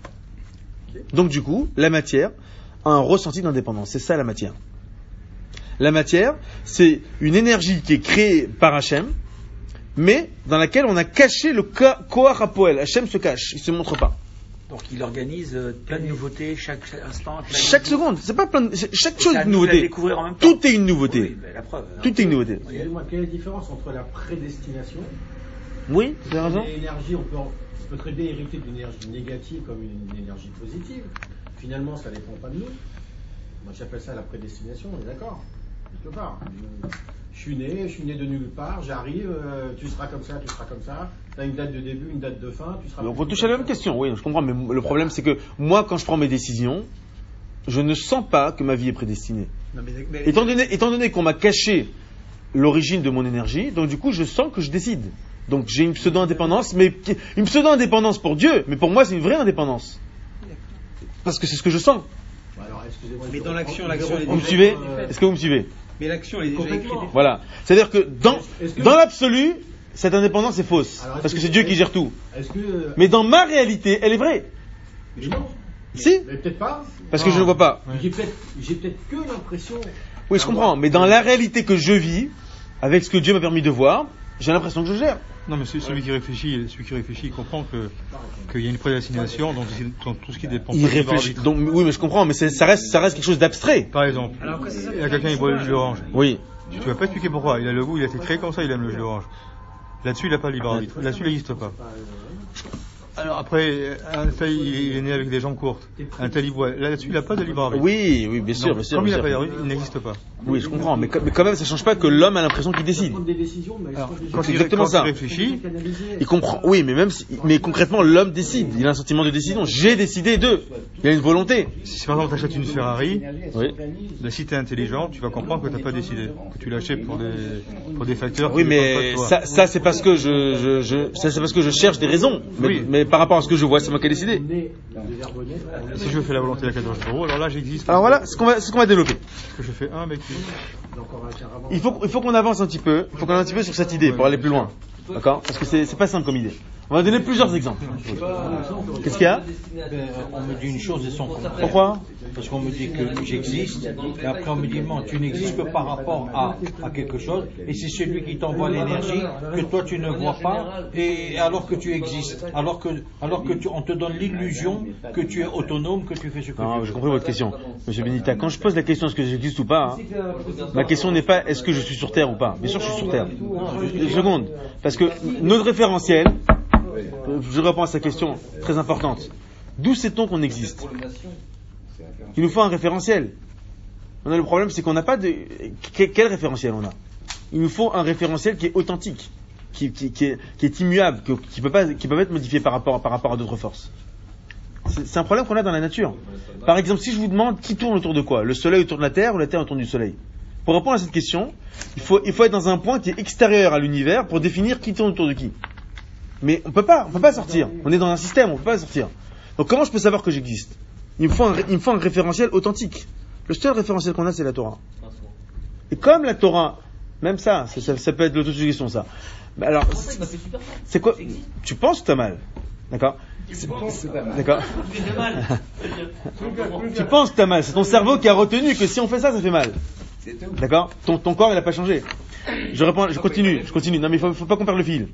Donc du coup, la matière a un ressenti d'indépendance. C'est ça la matière. La matière, c'est une énergie qui est créée par Hachem, mais dans laquelle on a caché le Koach HaPoel. Hachem se cache, il ne se montre pas. Donc il organise plein de nouveautés chaque instant. Chaque seconde, c'est pas chaque chose est une nouveauté. Découvrir en même temps. Tout est une nouveauté. Oui, la preuve. Tout est une nouveauté. Excusez-moi, quelle est la différence entre la prédestination? Oui, c'est raison. L'énergie, on peut très bien hériter d'une énergie négative comme une énergie positive. Finalement, ça ne dépend pas de nous. Moi, j'appelle ça la prédestination, on est d'accord? Quelque part. Je suis né de nulle part, j'arrive, tu seras comme ça, tu as une date de début, une date de fin, tu seras... On peut toucher à la même question, oui, je comprends, mais le problème c'est que moi, quand je prends mes décisions, je ne sens pas que ma vie est prédestinée. Non, mais... Étant donné qu'on m'a caché l'origine de mon énergie, donc du coup, je sens que je décide. Donc j'ai une pseudo-indépendance, mais une pseudo-indépendance pour Dieu, mais pour moi, c'est une vraie indépendance. Parce que c'est ce que je sens. Alors, excusez-moi, Mais dans l'action est déjà... Vous me suivez? Est-ce que vous me suivez? Mais l'action est déjà écrite. Voilà. C'est-à-dire que dans l'absolu, cette indépendance est fausse. Alors, parce que c'est Dieu qui gère tout. Mais Mais dans ma réalité, elle est vraie. non. Si? Mais peut-être pas. Parce que je ne vois pas. J'ai peut-être que l'impression... Oui, je comprends. Mais dans la réalité que je vis, avec ce que Dieu m'a permis de voir, j'ai l'impression que je gère. Non, mais celui qui réfléchit, il comprend qu'il y a une prédestination, donc tout ce qui dépend. Il réfléchit. Donc, oui, mais je comprends, mais ça reste quelque chose d'abstrait. Par exemple, il y a quelqu'un qui boit le jus d'orange. Oui. Tu vas pas expliquer pourquoi. Il a le goût, il a été créé comme ça, il aime le jus d'orange. Là-dessus, il n'a pas le libre arbitre. Là-dessus, il n'existe pas. Alors après, un tel, il est né avec des jambes courtes. Un tel, il voit. Là-dessus, il n'a pas de libre arbitre. Oui, bien sûr, Donc, bien sûr. Comme bien il n'a sûr. pas il n'existe pas. Oui, je comprends, mais quand même, ça change pas que l'homme a l'impression qu'il décide. Alors, C'est exactement ça. il réfléchit, Il comprend. Oui, mais concrètement, l'homme décide. Il a un sentiment de décision. J'ai décidé de. Il a une volonté. si par exemple tu achètes une Ferrari, Oui. là, si tu es intelligent, tu vas comprendre que tu n'as pas décidé. Que tu l'achètes pour des facteurs Oui, qui mais dépendent pas de toi. ça c'est parce que ça c'est parce que je cherche des raisons. Mais par rapport à ce que je vois, c'est moi qui ai décidé. Si je fais la volonté de la Kadosh Baruch Hu, alors là j'existe. Alors voilà, c'est ce qu'on va développer. Parce que je fais un avec lui. Il faut qu'on avance un petit peu. Il faut qu'on avance un petit peu sur cette idée pour aller plus loin. D'accord? Parce que c'est pas simple comme idée. On va donner plusieurs exemples. Qu'est-ce qu'il y a? On me dit une chose et son contraire. Pourquoi? Parce qu'on me dit que j'existe, et après on me dit non, tu n'existes que par rapport à quelque chose, et c'est celui qui t'envoie l'énergie que toi tu ne vois pas, et alors que tu existes, alors que on te donne l'illusion que tu es autonome, que tu fais ce que tu veux. Non, j'ai compris votre question, Monsieur Benita. Quand je pose la question est-ce que j'existe ou pas, ma question n'est pas est-ce que je suis sur Terre ou pas. Bien sûr, je suis sur Terre. Une seconde, parce que notre référentiel, je réponds à sa question très importante. D'où sait-on qu'on existe? Il nous faut un référentiel. On a le problème, c'est qu'on n'a pas de... Quel référentiel on a? Il nous faut un référentiel qui est authentique, qui est immuable, qui peut pas être modifié par rapport à d'autres forces. C'est un problème qu'on a dans la nature. Par exemple, si je vous demande qui tourne autour de quoi? Le soleil autour de la Terre ou la Terre autour du soleil? Pour répondre à cette question, il faut être dans un point qui est extérieur à l'univers pour définir qui tourne autour de qui. Mais on peut pas sortir. On est dans un système, on peut pas sortir. Donc comment je peux savoir que j'existe? Il me faut un référentiel authentique. Le seul référentiel qu'on a, c'est la Torah. Et comme la Torah, même ça peut être l'autosuggestion, ça. Mais alors, c'est quoi? Tu penses que t'as mal, d'accord? D'accord. Tu penses que t'as mal. C'est ton cerveau qui a retenu que si on fait ça, ça fait mal. D'accord? Ton corps, il a pas changé. Je continue. Non, mais faut pas qu'on perde le fil.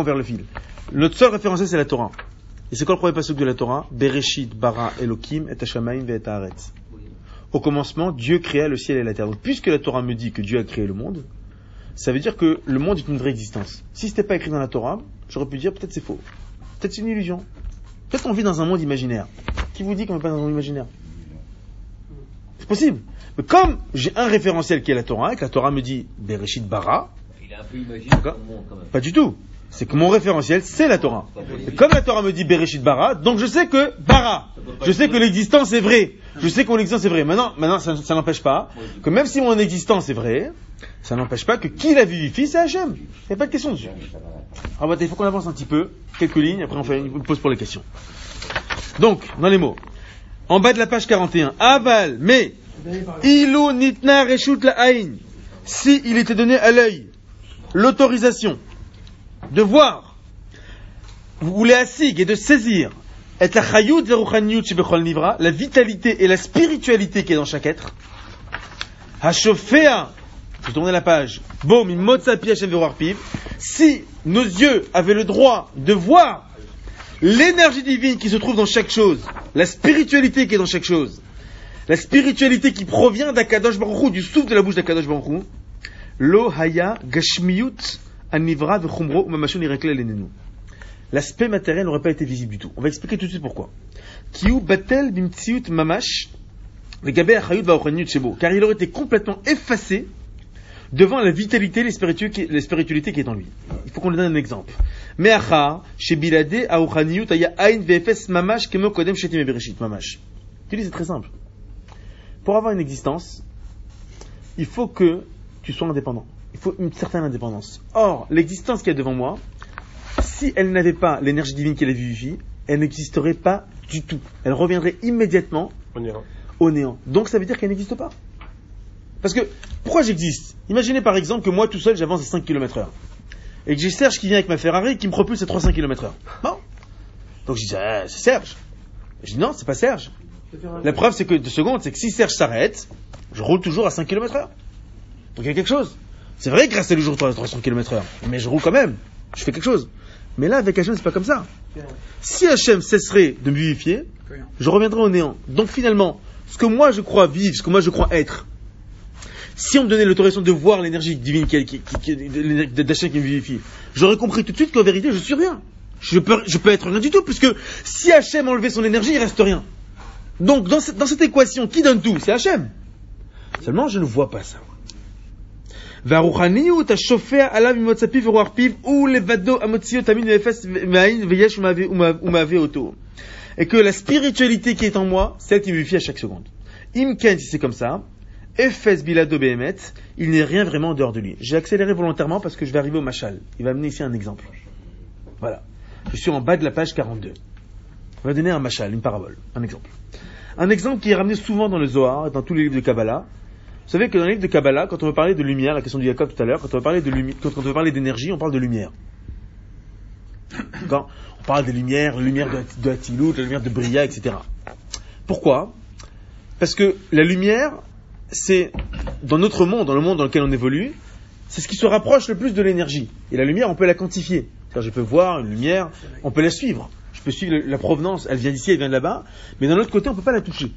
Notre seul référentiel, c'est la Torah. Et c'est quoi le premier passage de la Torah? Bereshit bara Elokim et Hashamayim ve et haaretz. Au commencement, Dieu créa le ciel et la terre. Donc, puisque la Torah me dit que Dieu a créé le monde, ça veut dire que le monde est une vraie existence. Si c'était pas écrit dans la Torah, j'aurais pu dire peut-être c'est faux. Peut-être c'est une illusion. Peut-être qu'on vit dans un monde imaginaire. Qui vous dit qu'on n'est pas dans un monde imaginaire? C'est possible. Mais comme j'ai un référentiel qui est la Torah, et que la Torah me dit Bereshit bara, il est un peu imaginaire comme monde quand même. Pas du tout. C'est que mon référentiel, c'est la Torah. Et comme la Torah me dit Bereshit bara, donc je sais que bara. Je sais que l'existence est vraie. Je sais que mon existence est vraie. Maintenant, ça n'empêche pas que même si mon existence est vraie, ça n'empêche pas que qui la vivifie, c'est Hachem. Il n'y a pas de question dessus. Alors, il faut qu'on avance un petit peu, quelques lignes, après on fait une pause pour les questions. Donc, dans les mots. En bas de la page 41. Aval, mais, ilu nitna reshut la'ain. Si il était donné à l'œil l'autorisation de voir, ou les asig, et de saisir, et la chayut veruchaniyut shebechol nivra, la vitalité et la spiritualité qui est dans chaque être. Hashofea, je tournais la page. Bom, imotza pi Hashem veruarpiv. Si nos yeux avaient le droit de voir l'énergie divine qui se trouve dans chaque chose, la spiritualité qui est dans chaque chose, la spiritualité qui provient d'Akadosh Baruch Hu, du souffle de la bouche d'Akadosh Baruch Hu, lo haya gashmiyut anivra vechumro umamashun irekle lenenu. L'aspect matériel n'aurait pas été visible du tout. On va expliquer tout de suite pourquoi. Kiu batel bimtsiut mamash vegabe achayut vaochaniyut shebo. Car il aurait été complètement effacé devant la vitalité, les spiritualités qui est en lui. Il faut qu'on lui donne un exemple. Me'achar shebilade aochaniyut aya ain vefes mamash kemo kodem shetim bereshit mamash. Tu dis c'est très simple. Pour avoir une existence, il faut que tu sois indépendant. Il faut une certaine indépendance. Or, l'existence qu'il y a devant moi, si elle n'avait pas l'énergie divine qui la vivifie, elle n'existerait pas du tout. Elle reviendrait immédiatement au néant. Donc ça veut dire qu'elle n'existe pas. Parce que, pourquoi j'existe? Imaginez par exemple que moi tout seul j'avance à 5 km/h. Et que j'ai Serge qui vient avec ma Ferrari qui me propulse à 300 km/h. Bon. Donc je dis, c'est Serge. Je dis non, c'est pas Serge. La preuve c'est que si Serge s'arrête, je roule toujours à 5 km/h. Donc il y a quelque chose. C'est vrai que rester le jour à 300 km/h, mais je roule quand même. Je fais quelque chose. Mais là, avec Hachem, c'est pas comme ça. Si Hachem cesserait de me vivifier, je reviendrai au néant. Donc finalement, ce que moi je crois vivre, ce que moi je crois être, si on me donnait l'autorisation de voir l'énergie divine d'Hachem qui me vivifie, j'aurais compris tout de suite qu'en vérité, je suis rien. Je peux être rien du tout, puisque si Hachem enlevait son énergie, il reste rien. Donc, dans cette équation, qui donne tout? C'est Hachem. Seulement, je ne vois pas ça. Et que la spiritualité qui est en moi, c'est elle qui me vifie à chaque seconde. Imken, si c'est comme ça, Efes bilado behemet, il n'est rien vraiment en dehors de lui. J'ai accéléré volontairement parce que je vais arriver au machal. Il va amener ici un exemple. Voilà. Je suis en bas de la page 42. On va donner un machal, une parabole, un exemple. Un exemple qui est ramené souvent dans le Zohar et dans tous les livres de Kabbalah. Vous savez que dans les livres de Kabbalah, quand on veut parler de lumière, la question du Jacob tout à l'heure, quand on veut parler d'énergie, on parle de lumière. Quand on parle des lumières, la lumière de Hatilut, la lumière de Bria, etc. Pourquoi? Parce que la lumière, c'est, dans notre monde, dans le monde dans lequel on évolue, c'est ce qui se rapproche le plus de l'énergie. Et la lumière, on peut la quantifier. C'est-à-dire, je peux voir une lumière, on peut la suivre. Je peux suivre la provenance, elle vient d'ici, elle vient de là-bas, mais d'un autre côté, on ne peut pas la toucher.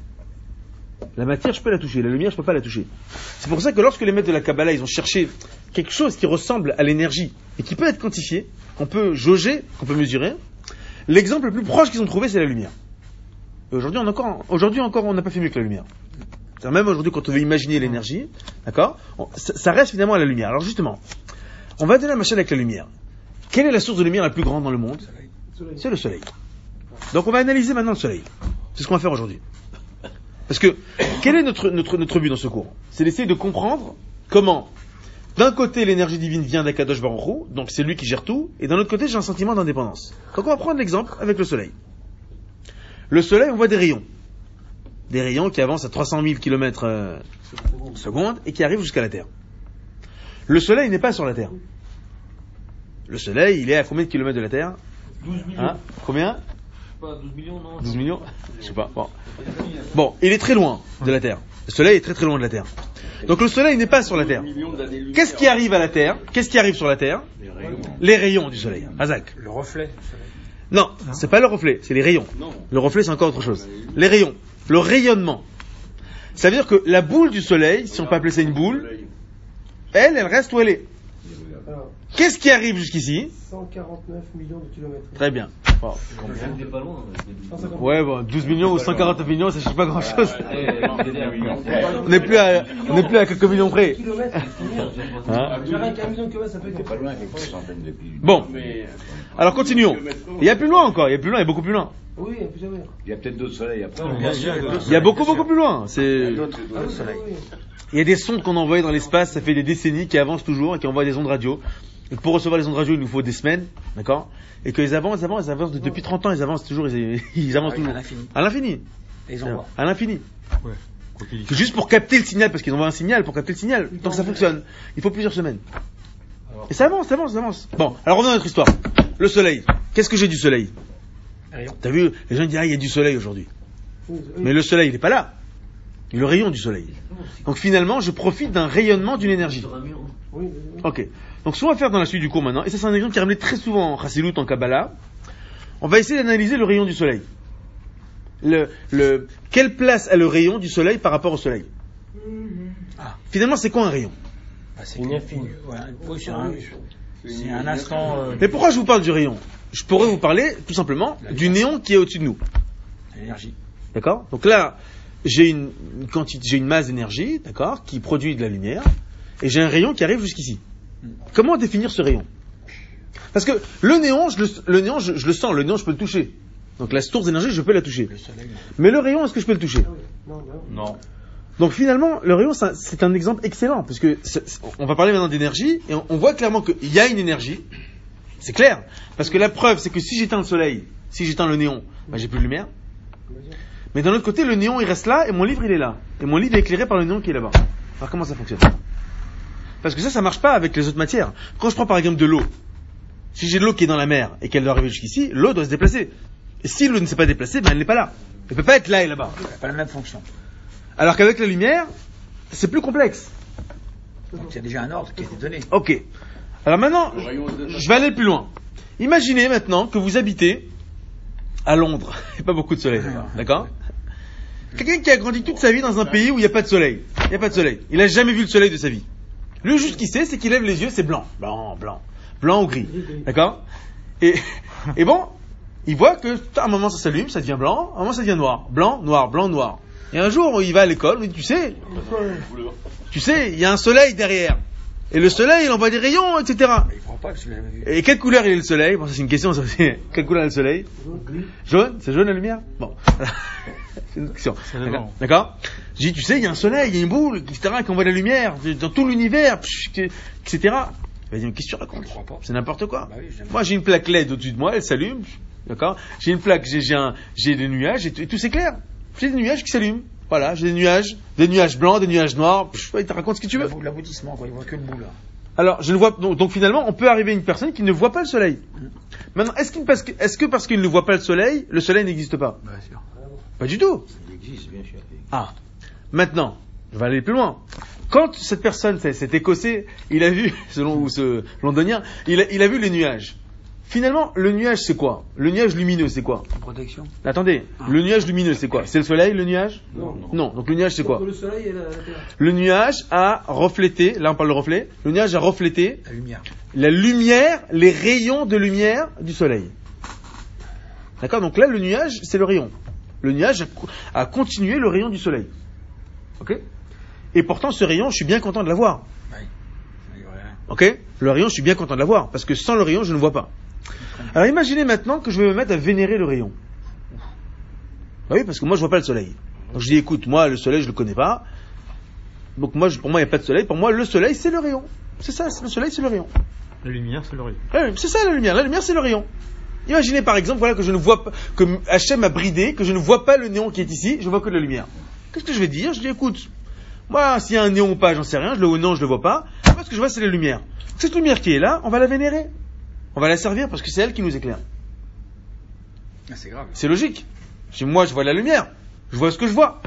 La matière, je peux la toucher, la lumière, je ne peux pas la toucher. C'est pour ça que lorsque les maîtres de la Kabbalah, ils ont cherché quelque chose qui ressemble à l'énergie, et qui peut être quantifié, qu'on peut jauger, qu'on peut mesurer, l'exemple le plus proche qu'ils ont trouvé, c'est la lumière. Et aujourd'hui encore, on n'a pas fait mieux que la lumière. C'est-à-dire même aujourd'hui, quand on veut imaginer l'énergie, d'accord, ça reste finalement à la lumière. Alors justement, on va donner un machal avec la lumière. Quelle est la source de lumière la plus grande dans le monde? C'est le soleil. Donc on va analyser maintenant le soleil. C'est ce qu'on va faire aujourd'hui. Parce que, quel est notre but dans ce cours? C'est d'essayer de comprendre comment, d'un côté, l'énergie divine vient d'Akadosh Baruch Hu, donc c'est lui qui gère tout, et d'un autre côté, j'ai un sentiment d'indépendance. Donc on va prendre l'exemple avec le soleil. Le soleil, on voit des rayons. Des rayons qui avancent à 300 000 km secondes et qui arrivent jusqu'à la Terre. Le soleil n'est pas sur la Terre. Le soleil, il est à combien de kilomètres de la Terre? 12 millions. Hein? Combien? 12 millions, non? 12 millions? Je sais pas. Bon, il est très loin de la Terre. Le soleil est très très loin de la Terre. Donc le soleil n'est pas sur la Terre. Qu'est-ce qui arrive à la Terre? Qu'est-ce qui arrive sur la Terre? Les rayons du soleil. Azak. Le reflet. Non, c'est pas le reflet, c'est les rayons. Le reflet, c'est encore autre chose. Les rayons. Le rayonnement. Ça veut dire que la boule du soleil, si on peut appeler ça une boule, elle reste où elle est. Qu'est-ce qui arrive jusqu'ici? 149 millions de kilomètres. Très bien. Wow. C'était pas loin. Ouais, bon, 12 millions ou 149 millions, ça ne change pas grand-chose. On n'est plus à quelques millions près. Hein? J'arrête qu'un million de kilomètres, ça peut être pas loin, quelques centaines de kilomètres. Bon. Alors continuons. Il y a plus loin encore, il y a beaucoup plus loin. Oui, il y a plusieurs. Il y a peut-être d'autres soleils après. Il y a beaucoup plus loin. C'est il y a des sondes qu'on a envoyées dans l'espace, ça fait des décennies, qui avancent toujours et qui envoient des ondes radio. Et pour recevoir les ondes radio, il nous faut des semaines, d'accord? Et qu'ils avancent depuis 30 ans, ils avancent toujours, ils avancent toujours. À l'infini. À l'infini. Ouais. C'est juste pour capter le signal, parce qu'ils envoient un signal pour capter le signal. Tant que ça fonctionne, il faut plusieurs semaines. Et ça avance. Bon, alors revenons à notre histoire. Le soleil. Qu'est-ce que j'ai du soleil? T'as vu, les gens disent, il y a du soleil aujourd'hui. Mais le soleil, il n'est pas là. Le rayon du soleil. Donc finalement, je profite d'un rayonnement d'une énergie. Ok. Donc ce qu'on va faire dans la suite du cours maintenant, et ça c'est un exemple qui est ramené très souvent en Chassidut, en Kabbalah, on va essayer d'analyser le rayon du soleil. Quelle place a le rayon du soleil par rapport au soleil? Finalement, c'est quoi un rayon? C'est une infini. C'est un instant. Mais pourquoi je vous parle du rayon? Je pourrais vous parler tout simplement du néon qui est au-dessus de nous. L'énergie. D'accord? Donc là, j'ai une masse d'énergie, d'accord, qui produit de la lumière, et j'ai un rayon qui arrive jusqu'ici. Comment définir ce rayon? Parce que le néon, je le sens, le néon, je peux le toucher. Donc la source d'énergie, je peux la toucher. Mais le rayon, est-ce que je peux le toucher? Non. Donc finalement, le rayon, c'est un exemple excellent, parce que on va parler maintenant d'énergie, et on voit clairement qu'il y a une énergie. C'est clair. Parce que la preuve, c'est que si j'éteins le soleil, si j'éteins le néon, j'ai plus de lumière. Mais d'un autre côté, le néon, il reste là, et mon livre, il est là. Et mon livre est éclairé par le néon qui est là-bas. Alors comment ça fonctionne? Parce que ça marche pas avec les autres matières. Quand je prends par exemple de l'eau, si j'ai de l'eau qui est dans la mer, et qu'elle doit arriver jusqu'ici, l'eau doit se déplacer. Et si l'eau ne s'est pas déplacée, elle n'est pas là. Elle peut pas être là et là-bas. Elle n'a pas la même fonction. Alors qu'avec la lumière, c'est plus complexe. Donc il y a déjà un ordre qui a été donné. Ok. Alors maintenant, je vais aller plus loin. Imaginez maintenant que vous habitez à Londres. Il n'y a pas beaucoup de soleil, d'accord? Quelqu'un qui a grandi toute sa vie dans un pays où il n'y a pas de soleil. Il n'y a pas de soleil. Il n'a jamais vu le soleil de sa vie. Lui, juste ce qu'il sait, c'est qu'il lève les yeux, c'est blanc. Blanc ou gris. D'accord? Et Et bon, il voit que à un moment ça s'allume, ça devient blanc, à un moment ça devient noir. Blanc, noir, blanc, noir. Et un jour, il va à l'école, il dit, tu sais, il y a un soleil derrière. Et le soleil, il envoie des rayons, etc. Il prend pas que je l'ai vu. Et quelle couleur il est le soleil? Bon, ça c'est une question, ça c'est. Quelle couleur est le soleil? Jaune? C'est jaune la lumière? Bon. C'est une question. D'accord? Je dis, tu sais, il y a un soleil, il y a une boule, etc., qui envoie de la lumière dans tout l'univers, etc. Il va dire, qu'est-ce que tu racontes? C'est n'importe quoi. Bah oui, moi, j'ai une plaque LED au-dessus de moi, elle s'allume, d'accord? J'ai une plaque, j'ai des nuages, et tout c'est clair. J'ai des nuages qui s'allument. Voilà, j'ai des nuages blancs, des nuages noirs. Il te raconte ce que tu veux. L'aboutissement, quoi. Il voit que le bout, là. Alors, je ne vois donc finalement, on peut arriver à une personne qui ne voit pas le soleil. Maintenant, est-ce que parce qu'il ne voit pas le soleil n'existe pas? Bien sûr. Pas du tout. Il existe, bien sûr. Ah. Maintenant, je vais aller plus loin. Quand cette personne, cet Écossais, il a vu, selon ce londonien, il a vu les nuages. Finalement, le nuage, c'est quoi? Le nuage lumineux, c'est quoi? Protection. Attendez, le nuage lumineux, c'est quoi? C'est le soleil, le nuage? Non. Donc le nuage, c'est quoi? Le soleil et la terre. Le nuage a reflété, là on parle de reflet, le nuage a reflété la lumière, les rayons de lumière du soleil. D'accord? Donc là, le nuage, c'est le rayon. Le nuage a continué le rayon du soleil. Ok? Et pourtant, ce rayon, je suis bien content de l'avoir. Ok? Le rayon, je suis bien content de l'avoir, parce que sans le rayon, je ne vois pas. Alors imaginez maintenant que je vais me mettre à vénérer le rayon. Ah oui, parce que moi je vois pas le soleil. Donc je dis écoute, moi le soleil je le connais pas. Donc pour moi il n'y a pas de soleil. Pour moi le soleil c'est le rayon. C'est ça, le soleil c'est le rayon. La lumière c'est le rayon. Ouais, c'est ça la lumière. La lumière c'est le rayon. Imaginez par exemple voilà que je ne vois pas, que Hachem a bridé, que je ne vois pas le néon qui est ici, je vois que de la lumière. Qu'est-ce que je vais dire? Je dis écoute, moi s'il y a un néon ou pas, j'en sais rien, je le vois ou non, je le vois pas. Moi ce que je vois c'est la lumière. Cette lumière qui est là, on va la vénérer. On va la servir parce que c'est elle qui nous éclaire. Ah, c'est grave. C'est logique. Moi, je vois la lumière. Je vois ce que je vois.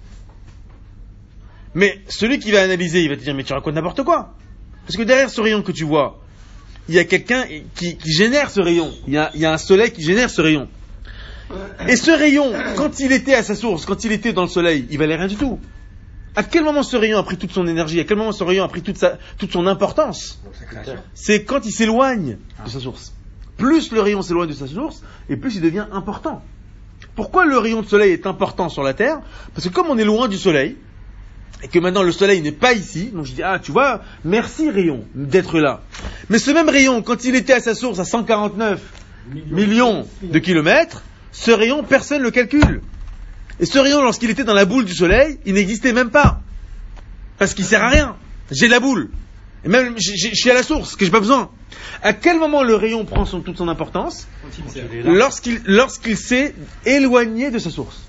Mais celui qui va analyser, il va te dire, mais tu racontes n'importe quoi. Parce que derrière ce rayon que tu vois, il y a quelqu'un qui génère ce rayon. Il y a un soleil qui génère ce rayon. Et ce rayon, quand il était à sa source, quand il était dans le soleil, il valait rien du tout. À quel moment ce rayon a pris toute son énergie? À quel moment ce rayon a pris toute son importance? C'est quand il s'éloigne de sa source. Plus le rayon s'éloigne de sa source, et plus il devient important. Pourquoi le rayon de soleil est important sur la Terre? Parce que comme on est loin du soleil, et que maintenant le soleil n'est pas ici, donc je dis, tu vois, merci rayon d'être là. Mais ce même rayon, quand il était à sa source à 149 millions de kilomètres, ce rayon, personne ne le calcule. Et ce rayon, lorsqu'il était dans la boule du soleil, il n'existait même pas. Parce qu'il sert à rien. J'ai la boule. Et même, je suis à la source, que j'ai pas besoin. À quel moment le rayon prend toute son importance? Lorsqu'il s'est éloigné de sa source.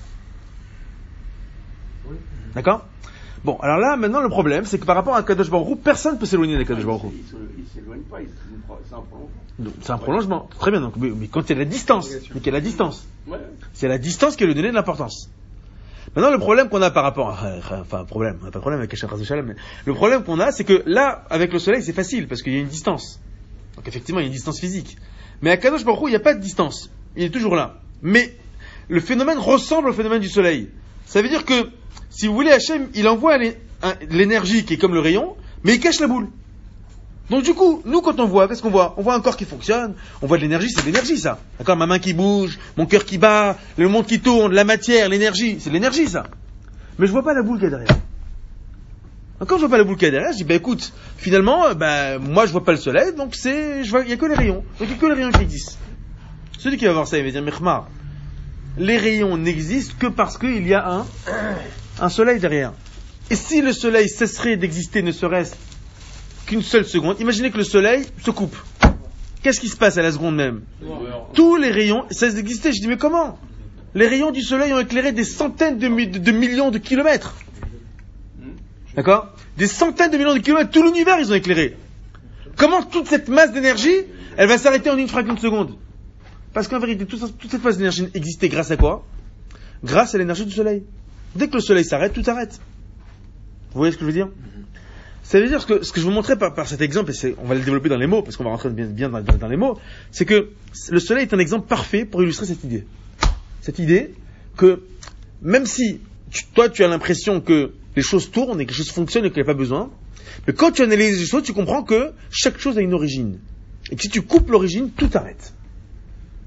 D'accord? Bon, alors là, maintenant, le problème, c'est que par rapport à Kadosh Baruch Hu, personne ne peut s'éloigner de Kadosh Baruch Hu. Il s'éloigne pas, c'est un prolongement. C'est un prolongement. Très bien, donc, mais quand il y a la distance, c'est la distance. Ouais. C'est la distance qui lui donne de l'importance. Maintenant, le problème qu'on a par rapport, on n'a pas de problème avec Hachem Chas Shalom, mais le problème qu'on a, c'est que là, avec le soleil, c'est facile, parce qu'il y a une distance. Donc effectivement, il y a une distance physique. Mais à Kadosh Baruch Hu, il n'y a pas de distance. Il est toujours là. Mais le phénomène ressemble au phénomène du soleil. Ça veut dire que, si vous voulez, Hachem, il envoie l'énergie qui est comme le rayon, mais il cache la boule. Donc du coup, nous quand on voit, qu'est-ce qu'on voit? On voit un corps qui fonctionne, on voit de l'énergie, c'est de l'énergie ça. D'accord? Ma main qui bouge, mon cœur qui bat, le monde qui tourne, la matière, l'énergie, c'est de l'énergie ça. Mais je vois pas la boule qu'il y a derrière. Donc, quand je vois pas la boule qu'il y a derrière, je dis écoute, finalement, moi je vois pas le soleil, donc il y a que les rayons. Donc il y a que les rayons qui existent. Celui qui va voir ça, il va dire Mechmar, les rayons n'existent que parce qu'il y a un soleil derrière. Et si le soleil cesserait d'exister, ne serait-ce qu'une seule seconde, imaginez que le soleil se coupe. Qu'est-ce qui se passe à la seconde même? Tous les rayons cessent d'exister. Je dis mais comment? Les rayons du soleil ont éclairé des centaines de millions de kilomètres. D'accord? Des centaines de millions de kilomètres, tout l'univers ils ont éclairé. Comment toute cette masse d'énergie, elle va s'arrêter en une fraction de seconde? Parce qu'en vérité, toute cette masse d'énergie existait grâce à quoi? Grâce à l'énergie du soleil. Dès que le soleil s'arrête, tout arrête. Vous voyez ce que je veux dire? Ça veut dire que ce que je vous montrais par cet exemple, et on va le développer dans les mots, parce qu'on va rentrer bien dans les mots, c'est que le soleil est un exemple parfait pour illustrer cette idée. Cette idée que, même si toi tu as l'impression que les choses tournent et que les choses fonctionnent et qu'il n'y a pas besoin, mais quand tu analyses les choses, tu comprends que chaque chose a une origine. Et que si tu coupes l'origine, tout arrête.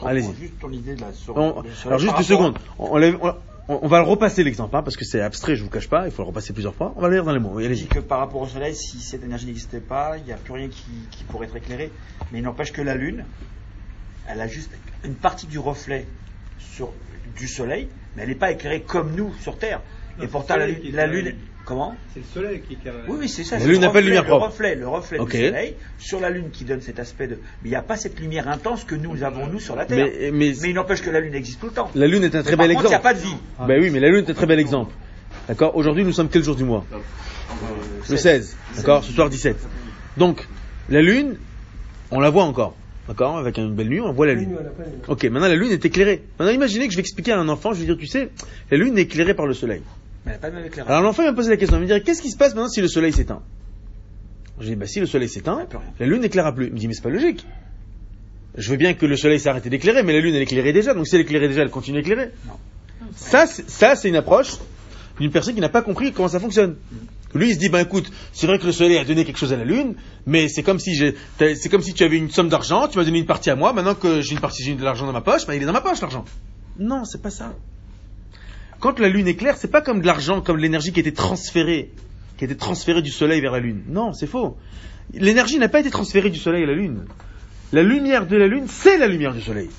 Allez-y. Juste ton idée là sur. Alors juste 2 secondes. On va le repasser l'exemple, parce que c'est abstrait, je vous cache pas. Il faut le repasser plusieurs fois. On va le lire dans les mots. Oui, Je allez-y. dis que par rapport au soleil, si cette énergie n'existait pas, il n'y a plus rien qui pourrait être éclairé. Mais il n'empêche que la Lune, elle a juste une partie du reflet du soleil, mais elle n'est pas éclairée comme nous sur Terre. Non, et pourtant la Lune, comment? C'est le soleil qui éclaire. Oui, c'est ça. La Lune n'a pas de lumière propre. Le reflet du soleil sur la Lune qui donne cet aspect de. Mais il n'y a pas cette lumière intense que nous avons nous sur la Terre. Mais il n'empêche que la Lune existe tout le temps. La Lune est un très bel exemple. Il n'y a pas de vie. Ben oui, mais la Lune est un très bel exemple. D'accord. Aujourd'hui, nous sommes quel jour du mois? Le 16. D'accord. Ce soir 17. Donc, la Lune, on la voit encore. D'accord. Avec une belle nuit, on voit la Lune. Ok. Maintenant, la Lune est éclairée. Maintenant, imaginez que je vais expliquer à un enfant. Je vais dire, tu sais, la Lune est éclairée par le soleil. Mais elle n'a pas de même éclairage. Alors l'enfant il va me poser la question, il me dire qu'est-ce qui se passe maintenant si le soleil s'éteint? Je dis si le soleil s'éteint, la lune n'éclairera plus. Il me dit mais c'est pas logique. Je veux bien que le soleil s'arrête d'éclairer, mais la lune elle éclairait déjà, donc si elle éclairait déjà, elle continue à éclairer. Non. Ça c'est une approche d'une personne qui n'a pas compris comment ça fonctionne. Lui il se dit écoute, c'est vrai que le soleil a donné quelque chose à la lune, mais c'est comme si tu avais une somme d'argent, tu m'as donné une partie à moi, maintenant que j'ai de l'argent dans ma poche, il est dans ma poche l'argent. Non, c'est pas ça. Quand la lune éclaire, c'est pas comme de l'argent, comme l'énergie qui a été transférée du soleil vers la lune. Non, c'est faux. L'énergie n'a pas été transférée du soleil à la lune. La lumière de la lune, c'est la lumière du soleil.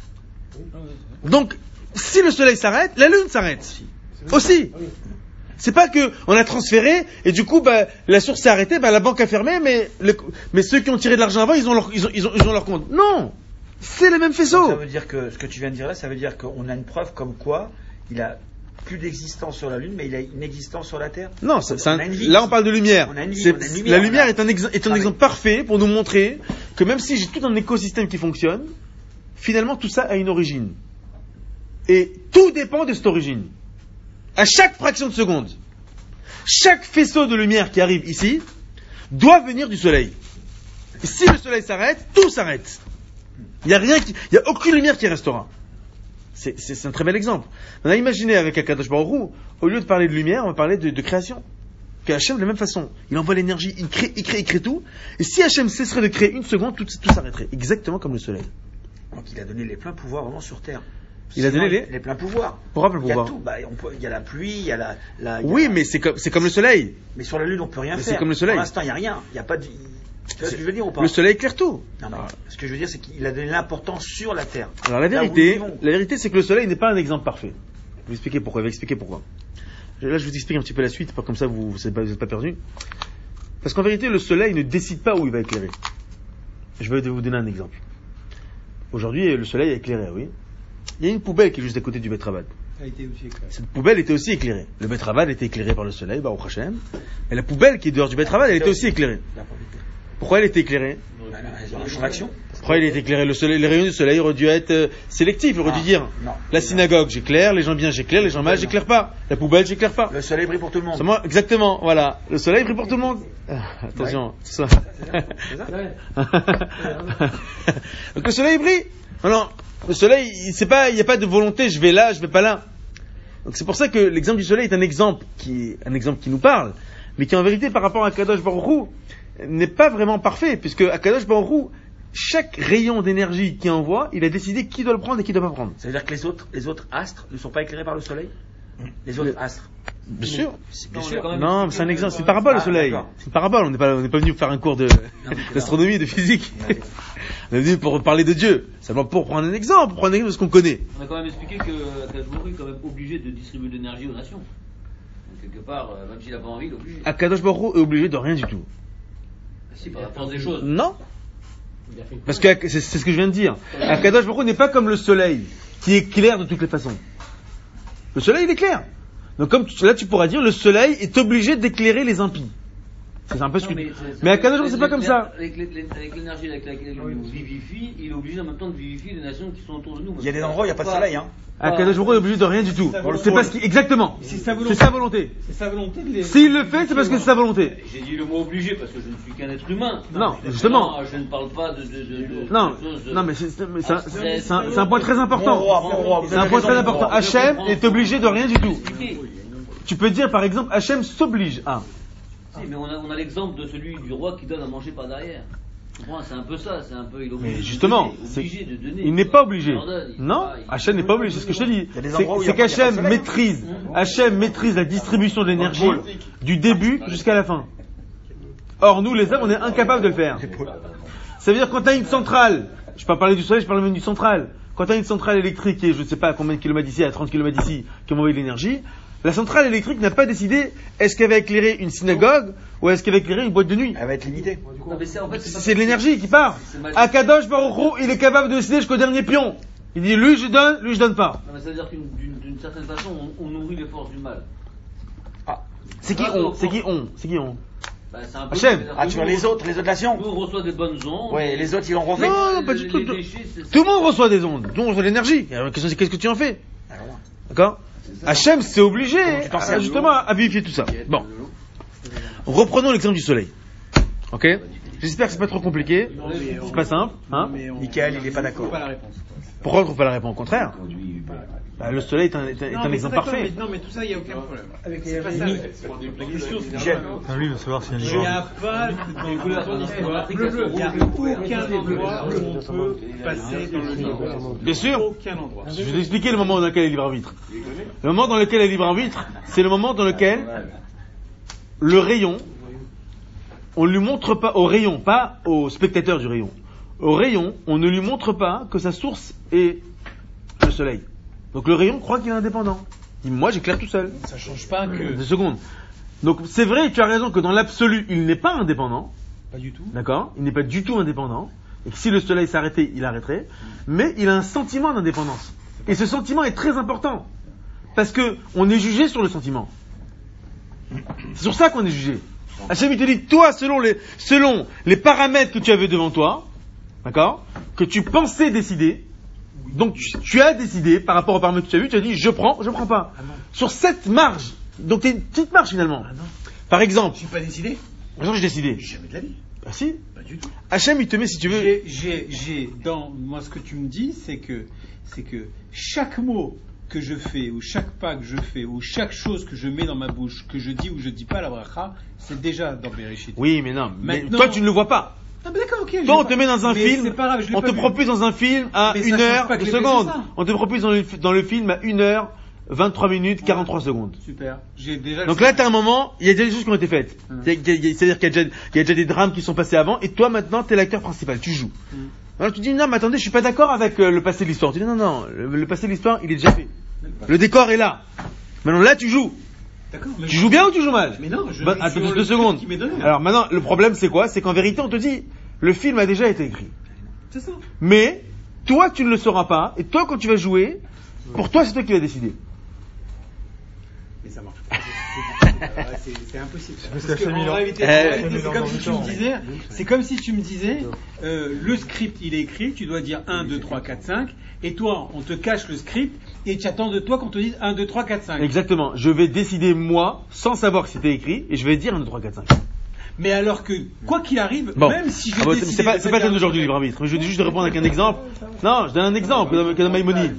Donc, si le soleil s'arrête, la lune s'arrête. Aussi. C'est pas que on a transféré et du coup, la source s'est arrêtée, la banque a fermé, mais ceux qui ont tiré de l'argent avant, ils ont leur compte. Non. C'est le même faisceau. Donc ça veut dire que ce que tu viens de dire là, ça veut dire qu'on a une preuve comme quoi il a plus d'existence sur la Lune, mais il a une existence sur la Terre. Non, là on parle de lumière. La lumière est un exemple parfait pour nous montrer que même si j'ai tout un écosystème qui fonctionne, finalement tout ça a une origine. Et tout dépend de cette origine. À chaque fraction de seconde, chaque faisceau de lumière qui arrive ici doit venir du Soleil. Et si le Soleil s'arrête, tout s'arrête. Il n'y a aucune lumière qui restera. C'est un très bel exemple. On a imaginé avec Akadosh Baruch Hu, au lieu de parler de lumière, on va parler de création. Que Hachem, de la même façon, il envoie l'énergie, il crée tout. Et si Hachem cesserait de créer une seconde, tout s'arrêterait. Exactement comme le soleil. Donc il a donné les pleins pouvoirs vraiment sur Terre. Il a donné les pleins pouvoirs. Pourquoi plein pouvoir? Il y a tout. Il y a la pluie, il y a la oui, mais c'est comme le soleil. Mais sur la Lune, on peut rien faire. C'est comme le soleil. Pour l'instant, il n'y a rien. Il n'y a pas de. Tu vois ce que je veux dire ou pas? Le soleil éclaire tout. Non, ce que je veux dire, c'est qu'il a donné l'importance sur la Terre. Alors la vérité, c'est que le soleil n'est pas un exemple parfait. Je vais expliquer pourquoi. Là, je vous explique un petit peu la suite, pas comme ça vous n'êtes pas perdu. Parce qu'en vérité, le soleil ne décide pas où il va éclairer. Je vais vous donner un exemple. Aujourd'hui, le soleil a éclairé, oui. Il y a une poubelle qui est juste à côté du Betravad. Cette poubelle était aussi éclairée. Le Betravad était éclairé par le soleil, Baruch Hashem. Et la poubelle qui est dehors du Betravad, elle était aussi éclairée. Pourquoi elle était éclairée? Pourquoi il était éclairé? Les rayons du soleil auraient dû être sélectifs. Il aurait dû dire la synagogue j'éclaire, les gens bien j'éclaire, les gens mal j'éclaire pas. La poubelle j'éclaire pas. Le soleil brille pour tout le monde. Exactement, voilà. Le soleil brille pour tout le monde. Attention, ça. Donc le soleil brille. Alors, le soleil, il n'y a pas de volonté, je vais là, je vais pas là. Donc c'est pour ça que l'exemple du soleil est un exemple qui nous parle, mais qui en vérité par rapport à Kadosh Baruch Hu n'est pas vraiment parfait, puisque à Kadosh Baruch Hu, chaque rayon d'énergie qu'il envoie, il a décidé qui doit le prendre et qui ne doit pas prendre. Ça veut dire que les autres astres ne sont pas éclairés par le soleil? Les autres astres? Bien sûr. Non, c'est un exemple, c'est une parabole le soleil. C'est une parabole, on n'est pas venu faire un cours d'astronomie, de physique. On est venu pour parler de Dieu. Seulement pour prendre un exemple, de ce qu'on connaît. On a quand même expliqué que Akadosh Baruch Hu est quand même obligé de distribuer de l'énergie aux nations. Donc quelque part, même s'il n'a pas envie, il est obligé. Akadosh Baruch Hu est obligé de rien du tout. Si, par la force des choses. Non. Parce que c'est ce que je viens de dire. Akadosh Baruch Hu n'est pas comme le soleil, qui éclaire de toutes les façons. Le soleil, il éclaire. Donc là, tu pourras dire, le soleil est obligé d'éclairer les impies. C'est un peu ce que... Mais à Kadosh, c'est pas comme ça. Avec l'énergie avec laquelle il nous vivifie, il est obligé en même temps de vivifier les nations qui sont autour de nous. Il y a des endroits où il n'y a pas de soleil, hein. À Kadosh Baruch Hu est obligé de rien du tout. C'est parce qu'il... Exactement. C'est sa volonté. C'est sa volonté de les... S'il le fait, c'est parce que c'est sa volonté. J'ai dit le mot obligé parce que je ne suis qu'un être humain. Non, justement. Je ne parle pas de non, mais c'est un point très important. C'est un point très important. Hachem est obligé de rien du tout. Tu peux dire, par exemple, Hachem s'oblige à... Si, mais on a l'exemple de celui du roi qui donne à manger par derrière. C'est un peu ça, c'est un peu. Mais justement, il n'est pas obligé. Non, Hachem n'est pas obligé, c'est ce que je te dis. C'est qu'Hachem maîtrise la distribution de l'énergie du début jusqu'à la fin. Or, nous, les hommes, on est incapables de le faire. Ça veut dire quand tu as une centrale, je ne peux pas parler du soleil, je parle même d'une centrale. Quand tu as une centrale électrique qui est, je ne sais pas à combien de kilomètres d'ici, à 30 kilomètres d'ici, qui envoie de l'énergie, la centrale électrique n'a pas décidé est-ce qu'elle va éclairer une synagogue ou est-ce qu'elle va éclairer une boîte de nuit. Elle va être limitée. C'est de l'énergie qui part. Akadosh Baruch Hu, il est capable de décider jusqu'au dernier pion. Il dit lui je donne pas. Non, mais ça veut dire d'une certaine façon, on nourrit les forces du mal. C'est qui on Hachem. Tu vois les autres nations. Nous on reçoit des bonnes ondes. Oui, les autres ils en refait. Non, pas du tout. Tout le monde reçoit des ondes. Tout le monde reçoit de l'énergie. La question c'est qu'est-ce que tu en fais. D'accord. Hachem c'est obligé justement à vivifier tout ça. Bon. Reprenons l'exemple du soleil. Ok. J'espère que c'est pas trop compliqué. C'est pas simple. Hein. Michael il n'est pas d'accord. Pourquoi on ne trouve pas la réponse? Au contraire. Le soleil est un exemple parfait. Non, mais tout ça, il n'y a aucun problème. C'est pas ça. La question, c'est lui, il veut savoir s'il y a il n'y a pas dans ton histoire, il n'y a aucun endroit où on peut passer dans le livre. Bien sûr. Aucun endroit. Je vais vous expliquer le moment dans lequel est libre arbitre. Le moment dans lequel est libre arbitre, c'est le moment dans lequel le rayon, on ne lui montre pas au rayon, pas au spectateur du rayon. Au rayon, on ne lui montre pas que sa source est le soleil. Donc le rayon croit qu'il est indépendant. Il dit, moi j'éclaire tout seul. Ça change pas que... 2 secondes. Donc c'est vrai, tu as raison que dans l'absolu, il n'est pas indépendant. Pas du tout. D'accord? Il n'est pas du tout indépendant. Et que si le soleil s'arrêtait, il arrêterait. Mais il a un sentiment d'indépendance. Et ce sentiment est très important. Parce que on est jugé sur le sentiment. C'est sur ça qu'on est jugé. Hachem il te dit, toi, selon les paramètres que tu avais devant toi, d'accord, que tu pensais décider, donc tu as décidé par rapport aux paramètres que tu as vus, tu as dit je prends pas. Sur cette marge, donc tu as une petite marge finalement. Par exemple, je suis pas décidé. Par exemple, j'ai décidé. Jamais de la vie. Ah si. Pas du tout. Hachem il te met si tu veux. J'ai dans moi ce que tu me dis, c'est que chaque mot que je fais, ou chaque pas que je fais, ou chaque chose que je mets dans ma bouche, que je dis ou je dis pas la bracha, c'est déjà dans Bereshit. Oui, mais non. Maintenant, mais toi, tu ne le vois pas. Ah, ben d'accord, ok. Toi, on te met dans un film, on te propose dans un film à 1 heure, 2 secondes. On te propose dans le film à 1 heure, 23 minutes, 43 secondes. Super. J'ai déjà. Donc là, t'as un moment, il y a déjà des choses qui ont été faites. C'est-à-dire qu'il y a déjà des drames qui sont passés avant, et toi, maintenant, t'es l'acteur principal, tu joues. Alors tu dis, non, mais attendez, je suis pas d'accord avec le passé de l'histoire. Tu dis, non, le passé de l'histoire, il est déjà fait. Le décor est là. Maintenant, là, tu joues. D'accord, tu joues bien ou tu joues mal? Mais non, attends 2 secondes. Alors maintenant, le problème, c'est quoi? C'est qu'en vérité, on te dit, le film a déjà été écrit. C'est ça. Mais, toi, tu ne le sauras pas, et toi, quand tu vas jouer, pour toi, c'est toi qui vas décider. Mais ça marche pas. C'est impossible. Parce que en réalité, c'est comme si tu me disais, le script il est écrit, tu dois dire 1, 2, 3, 4, 5, et toi on te cache le script et tu attends de toi qu'on te dise 1, 2, 3, 4, 5. Exactement. Je vais décider moi, sans savoir que c'était écrit, et je vais dire 1, 2, 3, 4, 5. Mais alors que, quoi qu'il arrive, même si je décide... C'est pas le thème d'aujourd'hui, libre arbitre. Mais je vais juste répondre avec un exemple. Non, je donne un exemple, que dans Maïmonide.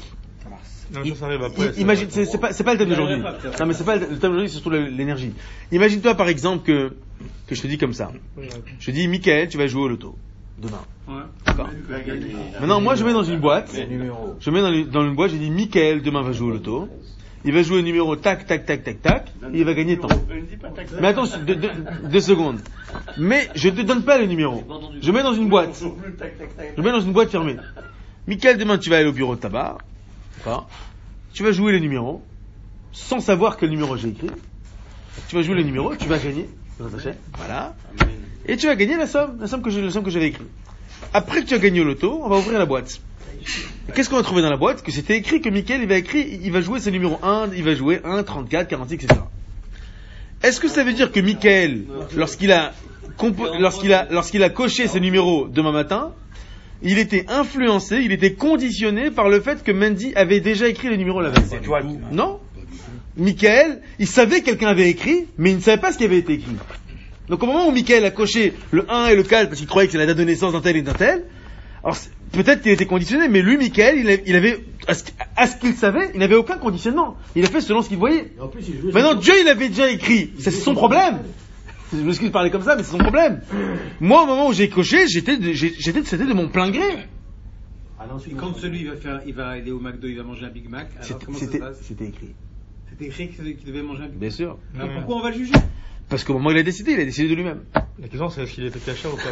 Imagine, c'est pas le thème d'aujourd'hui. Non, mais c'est pas le thème d'aujourd'hui, c'est surtout l'énergie. Imagine-toi par exemple que je te dis comme ça. Je te dis, Michael, tu vas jouer au loto demain. D'accord. Maintenant, moi, je mets dans une boîte. Je mets dans une boîte. Je dis, Michael demain va jouer au loto. Il va jouer au numéro tac tac tac tac tac. Et il va gagner tant. Mais attends, 2 secondes. Mais je te donne pas le numéro. Je mets dans une boîte. Je mets dans une boîte fermée. Michael, demain, tu vas aller au bureau de tabac. Tu vas jouer les numéros sans savoir quel numéro j'ai écrit. Tu vas jouer les numéros, tu vas gagner. Voilà. Et tu vas gagner la somme que j'avais écrite. Après que tu as gagné au loto, on va ouvrir la boîte. Et qu'est-ce qu'on va trouver dans la boîte? Que c'était écrit que Mickaël il va jouer ses numéros 1, il va jouer 1, 34, 46, etc. Est-ce que ça veut dire que Mickaël, lorsqu'il a coché ses numéros demain matin, il était influencé, il était conditionné par le fait que Mendy avait déjà écrit les numéros la veille? C'est toi. Non. Mickaël, il savait que quelqu'un avait écrit, mais il ne savait pas ce qui avait été écrit. Donc au moment où Mickaël a coché le 1 et le 4 parce qu'il croyait que c'est la date de naissance d'un tel et d'un tel, alors peut-être qu'il était conditionné, mais lui, Mickaël, il avait, à ce qu'il savait, il n'avait aucun conditionnement. Il a fait selon ce qu'il voyait. Maintenant, Dieu, il avait déjà écrit. C'est son problème. Je m'excuse de parler comme ça, mais c'est son problème. Moi, au moment où j'ai coché, c'était de mon plein gré. Et quand celui il va aller au McDo, il va manger un Big Mac, alors comment ça se passe? C'était écrit. C'était écrit qu'il devait manger un Big Mac. Bien sûr. Alors pourquoi on va le juger? Parce qu'au moment où il a décidé de lui-même. La question c'est est-ce qu'il était caché ou pas.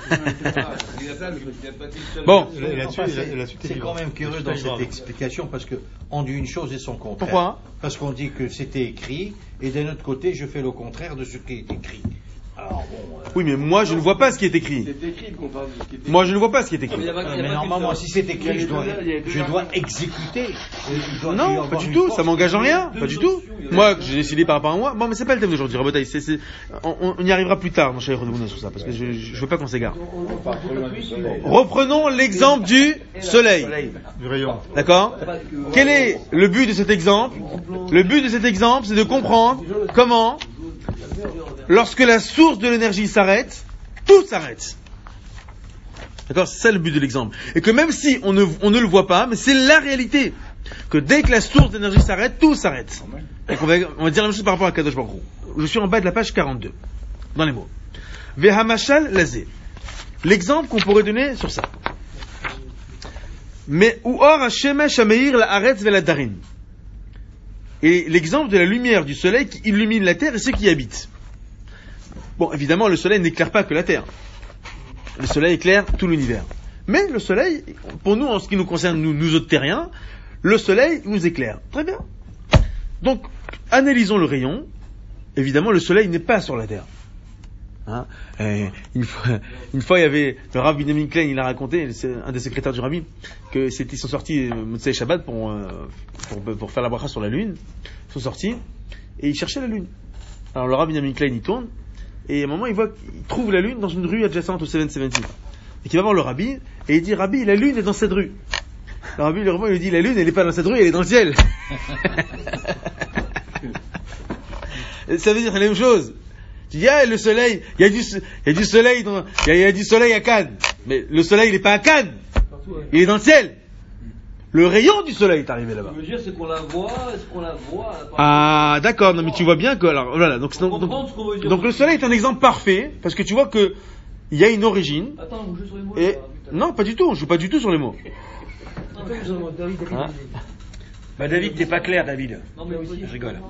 Bon. C'est quand même curieux dans cette explication parce qu'on dit une chose et son contraire. Pourquoi? Parce qu'on dit que c'était écrit et d'un autre côté je fais le contraire de ce qui est écrit. Alors, oui, mais moi je ne vois pas ce qui est écrit. Moi je ne vois pas ce qui est écrit. Mais normalement, si c'est écrit, je dois exécuter. Non, pas du tout, ça m'engage en rien, pas du tout. Moi, j'ai décidé par rapport à moi. Bon, mais c'est pas le thème d'aujourd'hui, Rabotaï. On y arrivera plus tard dans Shaïr Rodounes sur ça, parce que je veux pas qu'on s'égare. Reprenons l'exemple du soleil. Du rayon. D'accord? Quel est le but de cet exemple? Le but de cet exemple, c'est de comprendre comment, lorsque la source de l'énergie s'arrête, tout s'arrête. D'accord? C'est ça le but de l'exemple. Et que même si on ne le voit pas, mais c'est la réalité. Que dès que la source d'énergie s'arrête, tout s'arrête. Donc on va dire la même chose par rapport à Kadosh Baruch Hu. Je suis en bas de la page 42. Dans les mots. Vehamashal lazé. L'exemple qu'on pourrait donner sur ça. Mais ou or hashemesh hameir la aretz veladarin. Et l'exemple de la lumière du soleil qui illumine la terre et ceux qui y habitent. Bon, évidemment, le soleil n'éclaire pas que la terre. Le soleil éclaire tout l'univers. Mais le soleil, pour nous, en ce qui nous concerne, nous autres terriens, le soleil nous éclaire. Très bien. Donc, analysons le rayon. Évidemment, le soleil n'est pas sur la terre. Hein? Une fois, il y avait le Rav Binyamin Klein, il a raconté, c'est un des secrétaires du Rabbi, que ils sont sortis Motzei Shabbat pour faire la bracha sur la lune. Ils sont sortis et ils cherchaient la lune. Alors le Rav Binyamin Klein, il tourne et à un moment, il trouve la lune dans une rue adjacente au 770. Et il va voir le Rabbi et il dit: Rabbi, la lune est dans cette rue. Le Rabbi lui dit: la lune, elle n'est pas dans cette rue, elle est dans le ciel. Ça veut dire la même chose. Tu dis: le soleil, il y a du soleil il y a du soleil à Cannes. Mais le soleil, il n'est pas à Cannes. Il est dans le ciel. Le rayon du soleil est arrivé là-bas. Ce que je veux dire, c'est qu'on la voit, est-ce qu'on la voit? Ah, d'accord, non, mais tu vois bien que, alors, voilà, donc le soleil est un exemple parfait, parce que tu vois que, il y a une origine. Attends, vous jouez sur les mots. Et, non, pas du tout, on joue pas du tout sur les mots. Hein? Bah, David, t'es pas clair, David. Non, mais aussi, je rigole.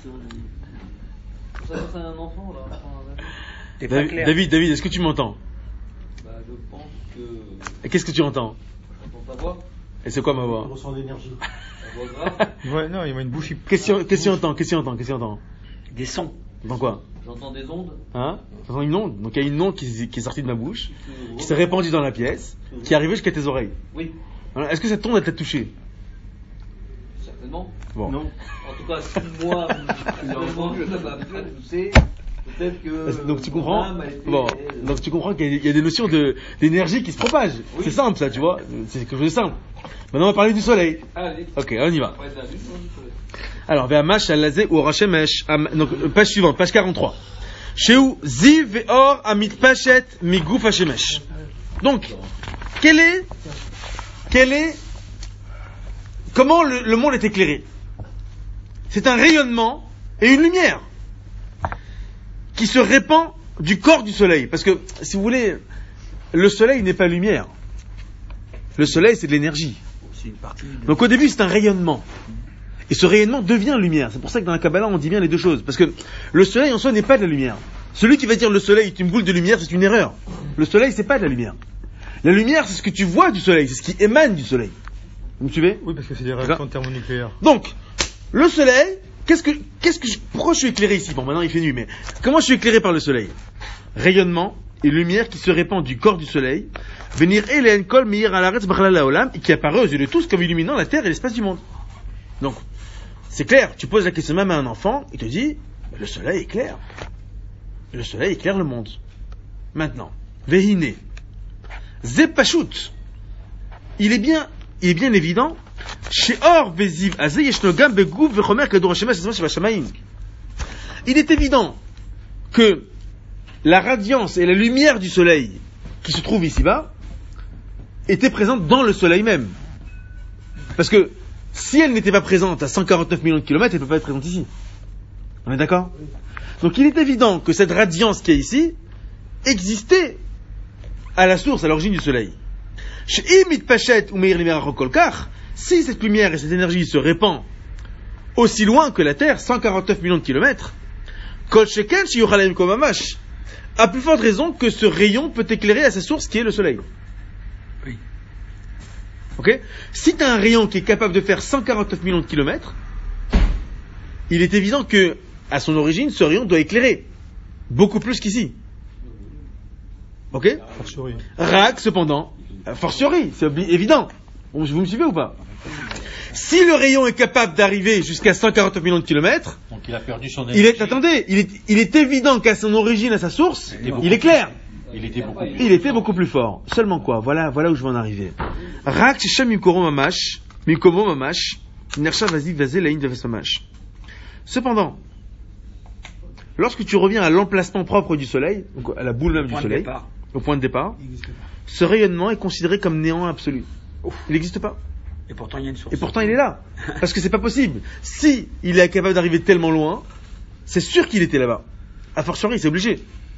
Ça c'est un enfant, là. T'es pas clair. David, est-ce que tu m'entends? Bah, je pense que. Et qu'est-ce que tu entends? J'entends ta voix. Et c'est quoi ma voix? On ressent d'énergie. Ta voix grave. Ouais, non, il y a une bouche. Qu'est-ce que tu entends? Des sons. Dans quoi? J'entends des ondes. Hein? J'entends une onde. Donc il y a une onde qui est sortie de ma bouche, qui s'est répandue dans la pièce, qui est arrivée jusqu'à tes oreilles. Oui. Alors, est-ce que cette onde elle t'a touché? Certainement. Bon. Non. En tout cas, si moi, je l'entends, ça va me faire pousser. Peut-être que. Donc tu comprends? Bon. Donc tu comprends qu'il y a des notions d'énergie qui se propagent. Oui. C'est simple, ça, tu vois. C'est quelque chose de simple. Maintenant, on va parler du soleil. Allez. Ok, on y va. Alors, Ve'amash al-lazé ou Rashemesh. Donc, page suivante, page 43. Sheu ziv ve'or amit pachet miguf hashemesh. Donc, comment le monde est éclairé? C'est un rayonnement et une lumière qui se répand du corps du soleil. Parce que, si vous voulez, le soleil n'est pas lumière. Le soleil, c'est de l'énergie. Donc au début, c'est un rayonnement. Et ce rayonnement devient lumière. C'est pour ça que dans la Kabbalah, on dit bien les deux choses. Parce que le soleil en soi n'est pas de la lumière. Celui qui va dire le soleil est une boule de lumière, c'est une erreur. Le soleil, c'est pas de la lumière. La lumière, c'est ce que tu vois du soleil. C'est ce qui émane du soleil. Vous me suivez? Oui, parce que c'est des réactions thermonucléaires. Donc, le soleil, pourquoi je suis écléré ici? Bon, maintenant il fait nuit, mais comment je suis éclairé par le soleil? Rayonnement et lumière qui se répand du corps du soleil, venir Elen Kol Meir Alaretz B'chalal Haolam, et qui apparaît aux yeux de tous comme illuminant la terre et l'espace du monde. Donc, c'est clair, tu poses la question même à un enfant, il te dit, le soleil est clair. Le soleil éclaire le monde. Maintenant, Vehine, Zepashut, il est bien évident, il est évident que la radiance et la lumière du soleil qui se trouve ici-bas étaient présentes dans le soleil même. Parce que si elle n'était pas présente à 149 millions de kilomètres, elle ne peut pas être présente ici. On est d'accord? Donc il est évident que cette radiance qui est ici existait à la source, à l'origine du soleil. Si cette lumière et cette énergie se répandent aussi loin que la Terre, 149 millions de kilomètres, à plus forte raison que ce rayon peut éclairer à sa source qui est le soleil. Oui. Ok? Si tu as un rayon qui est capable de faire 149 millions de kilomètres, il est évident que, à son origine, ce rayon doit éclairer beaucoup plus qu'ici. Ok? Rak, cependant, fortiori, c'est évident. Vous me suivez ou pas? Si le rayon est capable d'arriver jusqu'à 149 millions de kilomètres, donc il a perdu son énergie. Il est évident qu'à son origine, à sa source, il est clair. Il était beaucoup plus fort. Seulement quoi? Voilà où je vais en arriver. Rak, Shem, Mikomo, Mamash, Nersha, Vazik, Vazel, Laïn, Deves, Mamash. Cependant, lorsque tu reviens à l'emplacement propre du soleil, donc à la boule même du soleil, au point de départ, ce rayonnement est considéré comme néant absolu. Il n'existe pas. Et pourtant, il y a une source. Et pourtant, il est là. Parce que c'est pas possible. Si il est capable d'arriver tellement loin, c'est sûr qu'il était là-bas. A fortiori, c'est obligé.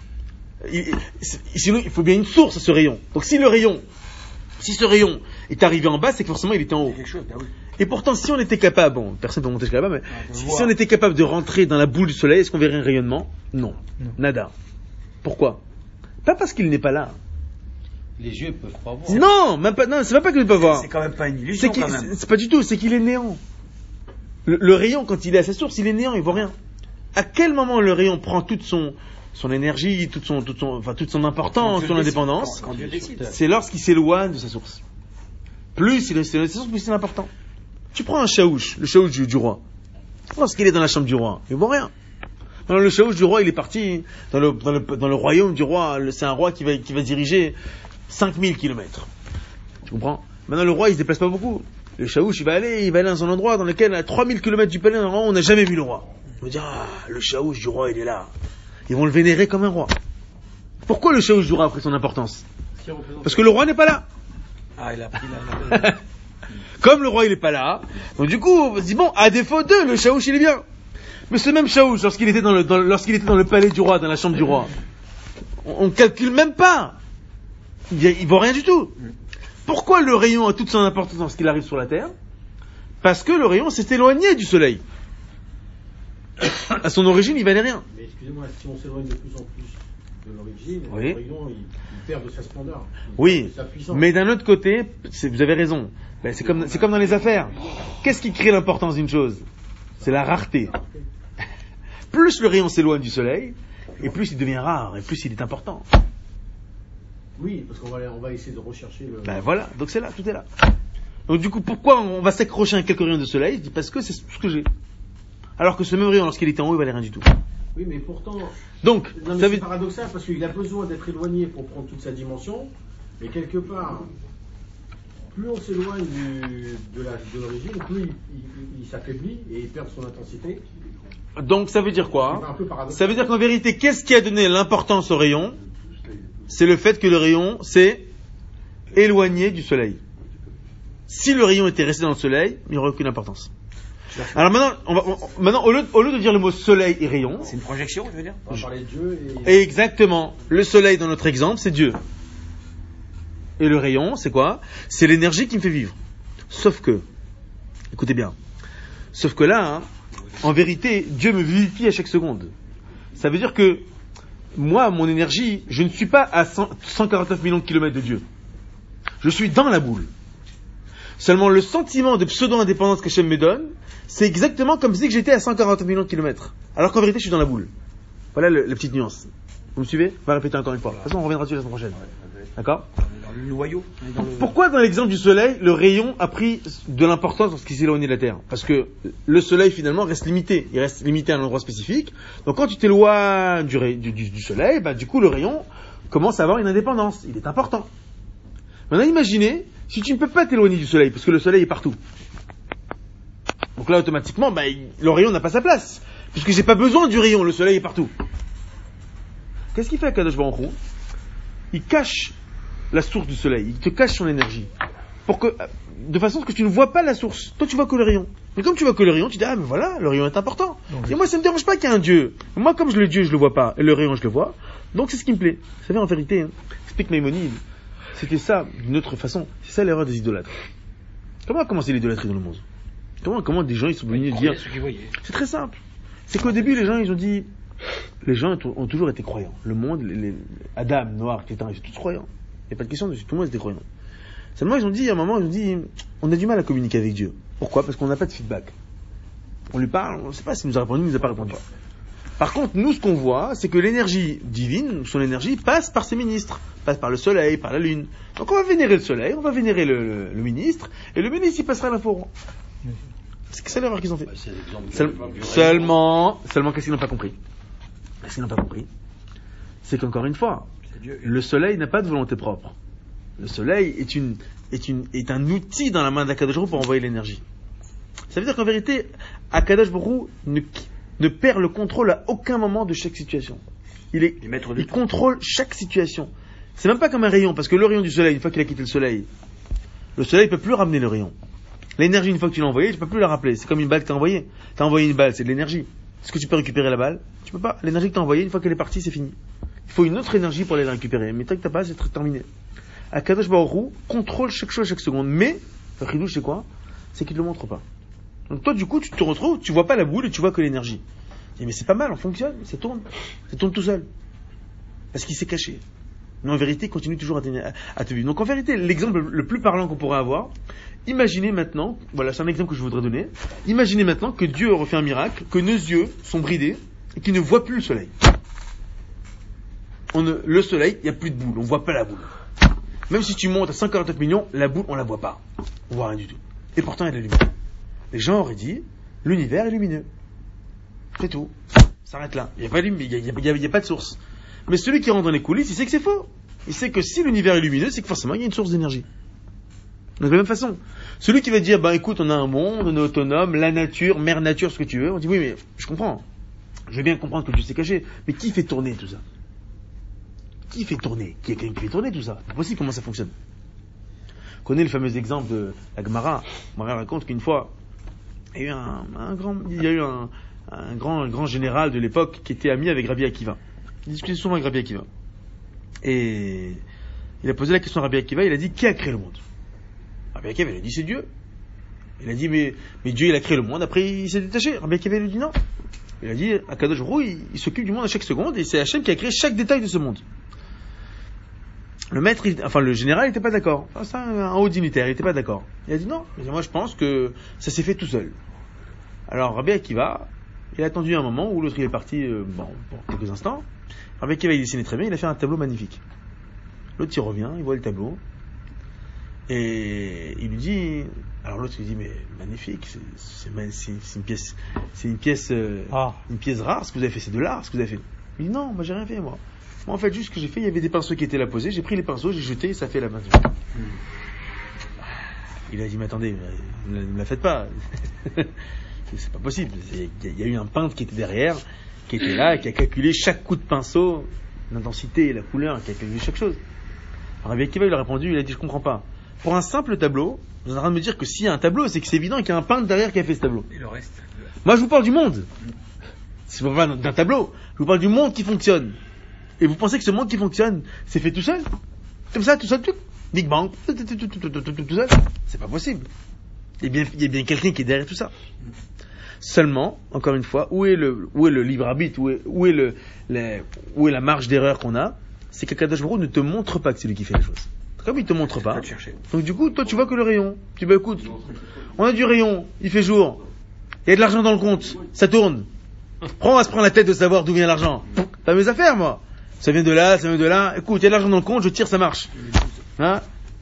Sinon, il faut bien une source à ce rayon. Donc si ce rayon est arrivé en bas, c'est que forcément il était en haut. Quelque chose, bah oui. Et pourtant, si on était capable, bon, personne ne peut monter jusqu'à là-bas, mais si on était capable de rentrer dans la boule du soleil, est-ce qu'on verrait un rayonnement? Non. Nada. Pourquoi? Pas parce qu'il n'est pas là. Les yeux peuvent pas voir. Non, même pas, non, c'est même pas qu'il ne peut pas voir. C'est quand même pas une illusion, quand même. C'est pas du tout, c'est qu'il est néant. Le rayon, quand il est à sa source, il est néant, il voit rien. À quel moment le rayon prend toute son énergie, toute son importance, son indépendance? C'est lorsqu'il s'éloigne de sa source. Plus il est de sa source, plus c'est important. Tu prends un chaouche, le chaouche du roi. Lorsqu'il est dans la chambre du roi, il voit rien. Alors, le chaouche du roi, il est parti dans le royaume du roi. C'est un roi qui va diriger 5000 kilomètres. Tu comprends? Maintenant, le roi, il se déplace pas beaucoup. Le chaouche, il va aller dans un endroit dans lequel, à 3000 kilomètres du palais, normalement, on n'a jamais vu le roi. On va dire, le chaouche du roi, il est là. Ils vont le vénérer comme un roi. Pourquoi le chaouche du roi a pris son importance? Parce que le roi n'est pas là. Ah, il a pris la... Comme le roi, il n'est pas là. Donc, du coup, on se dit, bon, à défaut d'eux, le chaouche, il est bien. Mais ce même chaouche, lorsqu'il était dans le palais du roi, dans la chambre du roi, on ne calcule même pas. Il voit rien du tout. Pourquoi le rayon a toute son importance lorsqu'il arrive sur la terre? Parce que le rayon s'est éloigné du soleil. À son origine, il valait rien. Mais excusez-moi, si on s'éloigne de plus en plus de l'origine, oui. Le rayon, il perd de sa splendeur. Oui, mais d'un autre côté, vous avez raison. Ben, c'est comme dans les affaires. Qu'est-ce qui crée l'importance d'une chose? C'est la rareté. Plus le rayon s'éloigne du soleil, et plus il devient rare, et plus il est important. Oui, parce qu'on va essayer de rechercher le... Ben voilà, donc c'est là, tout est là. Donc du coup, pourquoi on va s'accrocher à quelques rayons de soleil? Je dis parce que c'est ce que j'ai. Alors que ce même rayon, lorsqu'il était en haut, il valait rien du tout. Oui, mais pourtant... Donc, non, mais c'est paradoxal, parce qu'il a besoin d'être éloigné pour prendre toute sa dimension, mais quelque part, plus on s'éloigne de l'origine, plus il s'affaiblit et il perd son intensité. Donc ça veut dire quoi? Ça veut dire qu'en vérité, qu'est-ce qui a donné l'importance au rayon? C'est le fait que le rayon s'est éloigné du soleil. Si le rayon était resté dans le soleil, il n'y aurait aucune importance. Alors maintenant, au lieu de dire le mot soleil et rayon, c'est une projection, je veux dire. On va parler de Dieu et... Exactement. Le soleil, dans notre exemple, c'est Dieu. Et le rayon, c'est quoi? C'est l'énergie qui me fait vivre. Sauf que, écoutez bien, sauf que là, en vérité, Dieu me vivifie à chaque seconde. Ça veut dire que moi, mon énergie, je ne suis pas à 149 millions de kilomètres de Dieu. Je suis dans la boule. Seulement le sentiment de pseudo-indépendance qu'Hachem me donne, c'est exactement comme si j'étais à 149 millions de kilomètres. Alors qu'en vérité, je suis dans la boule. Voilà la petite nuance. Vous me suivez? On va répéter encore une fois. De toute façon, on reviendra dessus la semaine prochaine. D'accord? Le noyau. Pourquoi dans l'exemple du soleil, le rayon a pris de l'importance lorsqu'il s'est éloigné de la Terre? Parce que le soleil finalement reste limité. Il reste limité à un endroit spécifique. Donc quand tu t'éloignes du soleil, bah, du coup le rayon commence à avoir une indépendance. Il est important. Maintenant imaginez si tu ne peux pas t'éloigner du soleil, parce que le soleil est partout. Donc là automatiquement, bah, le rayon n'a pas sa place. Puisque j'ai pas besoin du rayon, le soleil est partout. Qu'est-ce qu'il fait Kadosh Baruch Hu? Il cache la source du soleil, il te cache son énergie. de façon à ce que tu ne vois pas la source. Toi, tu vois que le rayon. Mais comme tu vois que le rayon, tu dis, ah, mais voilà, le rayon est important. Et moi, ça me dérange pas qu'il y ait un Dieu. Moi, comme le Dieu, je le vois pas, et le rayon, je le vois. Donc, c'est ce qui me plaît. Vous savez, en vérité, explique Maïmonide, c'était ça, d'une autre façon. C'est ça l'erreur des idolâtres. Comment a commencé l'idolâtrie dans le monde? Comment des gens, ils sont venus dire. C'est très simple. C'est qu'au début, les gens ont toujours été croyants. Le monde, Adam, Noir, etc., ils étaient tous croyants. Il n'y a pas de question dessus. Tout le monde était croyant. Seulement, à un moment, ils ont dit, on a du mal à communiquer avec Dieu. Pourquoi? Parce qu'on n'a pas de feedback. On lui parle, on ne sait pas s'il nous a répondu, il nous a pas répondu. Par contre, nous, ce qu'on voit, c'est que l'énergie divine, son énergie, passe par ses ministres, passe par le soleil, par la lune. Donc on va vénérer le soleil, on va vénérer le ministre, et le ministre, il passera l'info au roi. C'est que c'est l'erreur qu'ils ont fait. Seulement, qu'est-ce qu'ils n'ont pas compris? Qu'est-ce qu'ils n'ont pas compris? C'est qu'encore une fois, le soleil n'a pas de volonté propre. Le soleil est un outil dans la main d'Akadosh Baruch Hu pour envoyer l'énergie. Ça veut dire qu'en vérité, Akadosh Baruch Hu ne perd le contrôle à aucun moment de chaque situation. Il contrôle chaque situation. C'est même pas comme un rayon, parce que le rayon du soleil, une fois qu'il a quitté le soleil ne peut plus ramener le rayon. L'énergie, une fois que tu l'as envoyée, tu peux plus la rappeler. C'est comme une balle que tu as envoyée. Tu as envoyé une balle, c'est de l'énergie. Est-ce que tu peux récupérer la balle? Tu peux pas. L'énergie que tu as envoyée, une fois qu'elle est partie, c'est fini. Il faut une autre énergie pour aller la récupérer. Mais tant que tu n'as pas, c'est terminé. Akadosh Baruch Hu contrôle chaque chose, chaque seconde. Mais, le chidouche, c'est quoi? C'est qu'il ne le montre pas. Donc toi, du coup, tu te retrouves, tu vois pas la boule et tu vois que l'énergie. Mais c'est pas mal, on fonctionne, ça tourne tout seul. Parce qu'il s'est caché. Mais en vérité, il continue toujours à te vivre. Donc en vérité, l'exemple le plus parlant qu'on pourrait avoir, imaginez maintenant, voilà, c'est un exemple que je voudrais donner, imaginez maintenant que Dieu refait un miracle, que nos yeux sont bridés et qu'ils ne voient plus le soleil. Le soleil, il n'y a plus de boule, on voit pas la boule. Même si tu montes à 149 millions, la boule, on la voit pas. On voit rien du tout. Et pourtant, il y a de la lumière. Les gens auraient dit, l'univers est lumineux. C'est tout. Ça s'arrête là. Il n'y a pas de source. Mais celui qui rentre dans les coulisses, il sait que c'est faux. Il sait que si l'univers est lumineux, c'est que forcément, il y a une source d'énergie. Donc, de la même façon. Celui qui va dire, écoute, on a un monde, on est autonome, la nature, mère nature, ce que tu veux. On dit, oui, mais je comprends. Je veux bien comprendre que Dieu s'est caché. Mais qui fait tourner tout ça? Qui fait tourner? Qui est quelqu'un qui fait tourner tout ça? C'est pas possible, comment ça fonctionne? On connaît le fameux exemple de la Gemara. Gemara raconte qu'une fois, il y a eu un grand général de l'époque qui était ami avec Rabbi Akiva. Il discutait souvent avec Rabbi Akiva. Et il a posé la question à Rabbi Akiva, il a dit, qui a créé le monde? Rabbi Akiva, il a dit, c'est Dieu. Il a dit, mais Dieu, il a créé le monde, après il s'est détaché. Rabbi Akiva, il a dit non. Il a dit, Akadosh Baruch Hu, il s'occupe du monde à chaque seconde, et c'est Hachem qui a créé chaque détail de ce monde. Le général, il n'était pas d'accord. C'est un haut dignitaire, il n'était pas d'accord. Il a dit non, mais moi je pense que ça s'est fait tout seul. Alors Rabbi Akiva, il a attendu un moment où l'autre il est parti pour quelques instants. Rabbi Akiva, il dessinait très bien, il a fait un tableau magnifique. L'autre il revient, il voit le tableau, et il lui dit, alors l'autre il dit, mais magnifique, c'est une pièce rare, ce que vous avez fait, c'est de l'art, ce que vous avez fait. Il dit non, moi j'ai rien fait moi. Moi, en fait, juste ce que j'ai fait, il y avait des pinceaux qui étaient là posés, j'ai pris les pinceaux, j'ai jeté et ça fait la peinture. Il a dit, mais attendez, ne me la faites pas. C'est pas possible. Il y a eu un peintre qui était derrière, qui était là, qui a calculé chaque coup de pinceau, l'intensité, la couleur, qui a calculé chaque chose. Alors, Rabbi Akiva, il a répondu, il a dit, je comprends pas. Pour un simple tableau, vous êtes en train de me dire que s'il y a un tableau, c'est que c'est évident qu'il y a un peintre derrière qui a fait ce tableau. Et le reste. Moi, je vous parle du monde. C'est pas d'un tableau. Je vous parle du monde qui fonctionne. Et vous pensez que ce monde qui fonctionne, c'est fait tout seul? Comme ça, tout seul, Big Bang, tout seul? C'est pas possible. Il y a bien quelqu'un qui est derrière tout ça. Seulement, encore une fois, où est le libre arbitre, où est la marge d'erreur qu'on a? C'est qu'Akadosh Baruch Hu ne te montre pas que c'est lui qui fait les choses. Comme il te montre pas, donc du coup, toi tu vois que le rayon. Tu dis, écoute, on a du rayon, il fait jour, il y a de l'argent dans le compte, ça tourne. On va se prendre la tête de savoir d'où vient l'argent. Pas mes affaires, moi. Ça vient de là. Écoute, il y a de l'argent dans le compte, je tire, ça marche. Hein?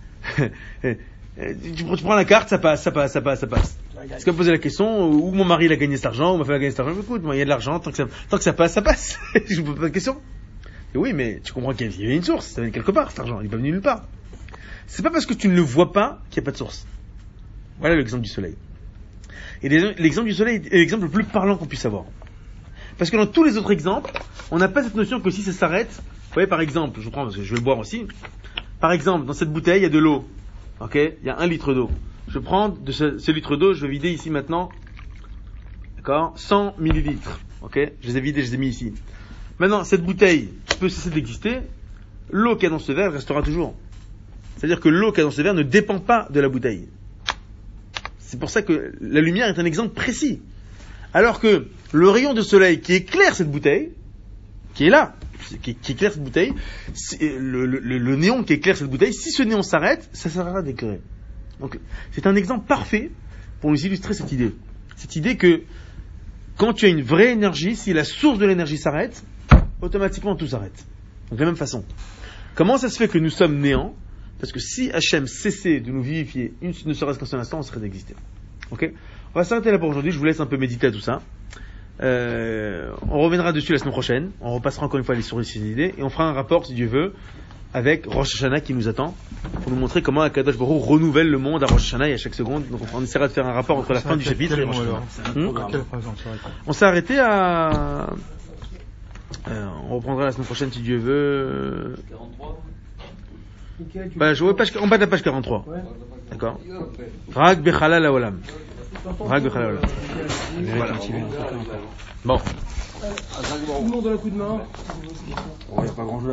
Tu prends la carte, ça passe. C'est comme poser la question, où mon mari il a gagné cet argent, où ma femme a gagné cet argent. Écoute, moi, il y a de l'argent, tant que ça passe, ça passe. Je vous pose pas de question. Et oui, mais tu comprends qu'il y a une source, ça vient quelque part, cet argent, il n'est pas venu nulle part. C'est pas parce que tu ne le vois pas qu'il n'y a pas de source. Voilà l'exemple du soleil. Et l'exemple du soleil est l'exemple le plus parlant qu'on puisse avoir. Parce que dans tous les autres exemples, on n'a pas cette notion que si ça s'arrête, vous voyez par exemple, je prends parce que je vais le boire aussi, par exemple, dans cette bouteille, il y a de l'eau. Ok, il y a 1 litre d'eau. Je prends de ce litre d'eau, je vais vider ici maintenant, d'accord, 100 millilitres. Ok, je les ai vidés, je les ai mis ici. Maintenant, cette bouteille peut cesser d'exister. L'eau qu'il y a dans ce verre restera toujours. C'est-à-dire que l'eau qu'il y a dans ce verre ne dépend pas de la bouteille. C'est pour ça que la lumière est un exemple précis. Alors que le rayon de soleil qui éclaire cette bouteille, qui est là, qui éclaire cette bouteille, le néon qui éclaire cette bouteille, si ce néon s'arrête, ça s'arrêtera d'éclairer. Donc, c'est un exemple parfait pour nous illustrer cette idée. Cette idée que quand tu as une vraie énergie, si la source de l'énergie s'arrête, automatiquement tout s'arrête. Donc, de la même façon. Comment ça se fait que nous sommes néants? Parce que si Hachem cessait de nous vivifier, ne serait-ce qu'un seul instant, on serait d'exister. Ok? On va s'arrêter là pour aujourd'hui. Je vous laisse un peu méditer à tout ça. On reviendra dessus la semaine prochaine. On repassera encore une fois sur ces idées. Et on fera un rapport, si Dieu veut, avec Rosh Hashanah qui nous attend, pour nous montrer comment Akadosh Baruch Hu renouvelle le monde à Rosh Hashanah et à chaque seconde. Donc on essaiera de faire un rapport entre la fin du chapitre et Rosh Hashanah. On s'est arrêté à... on reprendra la semaine prochaine, si Dieu veut. 43. Je vois en bas de la page 43. D'accord. Rag Bechalal Haolam. Rag Bechalal Haolam. Voilà. Bon. Tout le monde donne un coup de main. Ouais, pas grand-chose.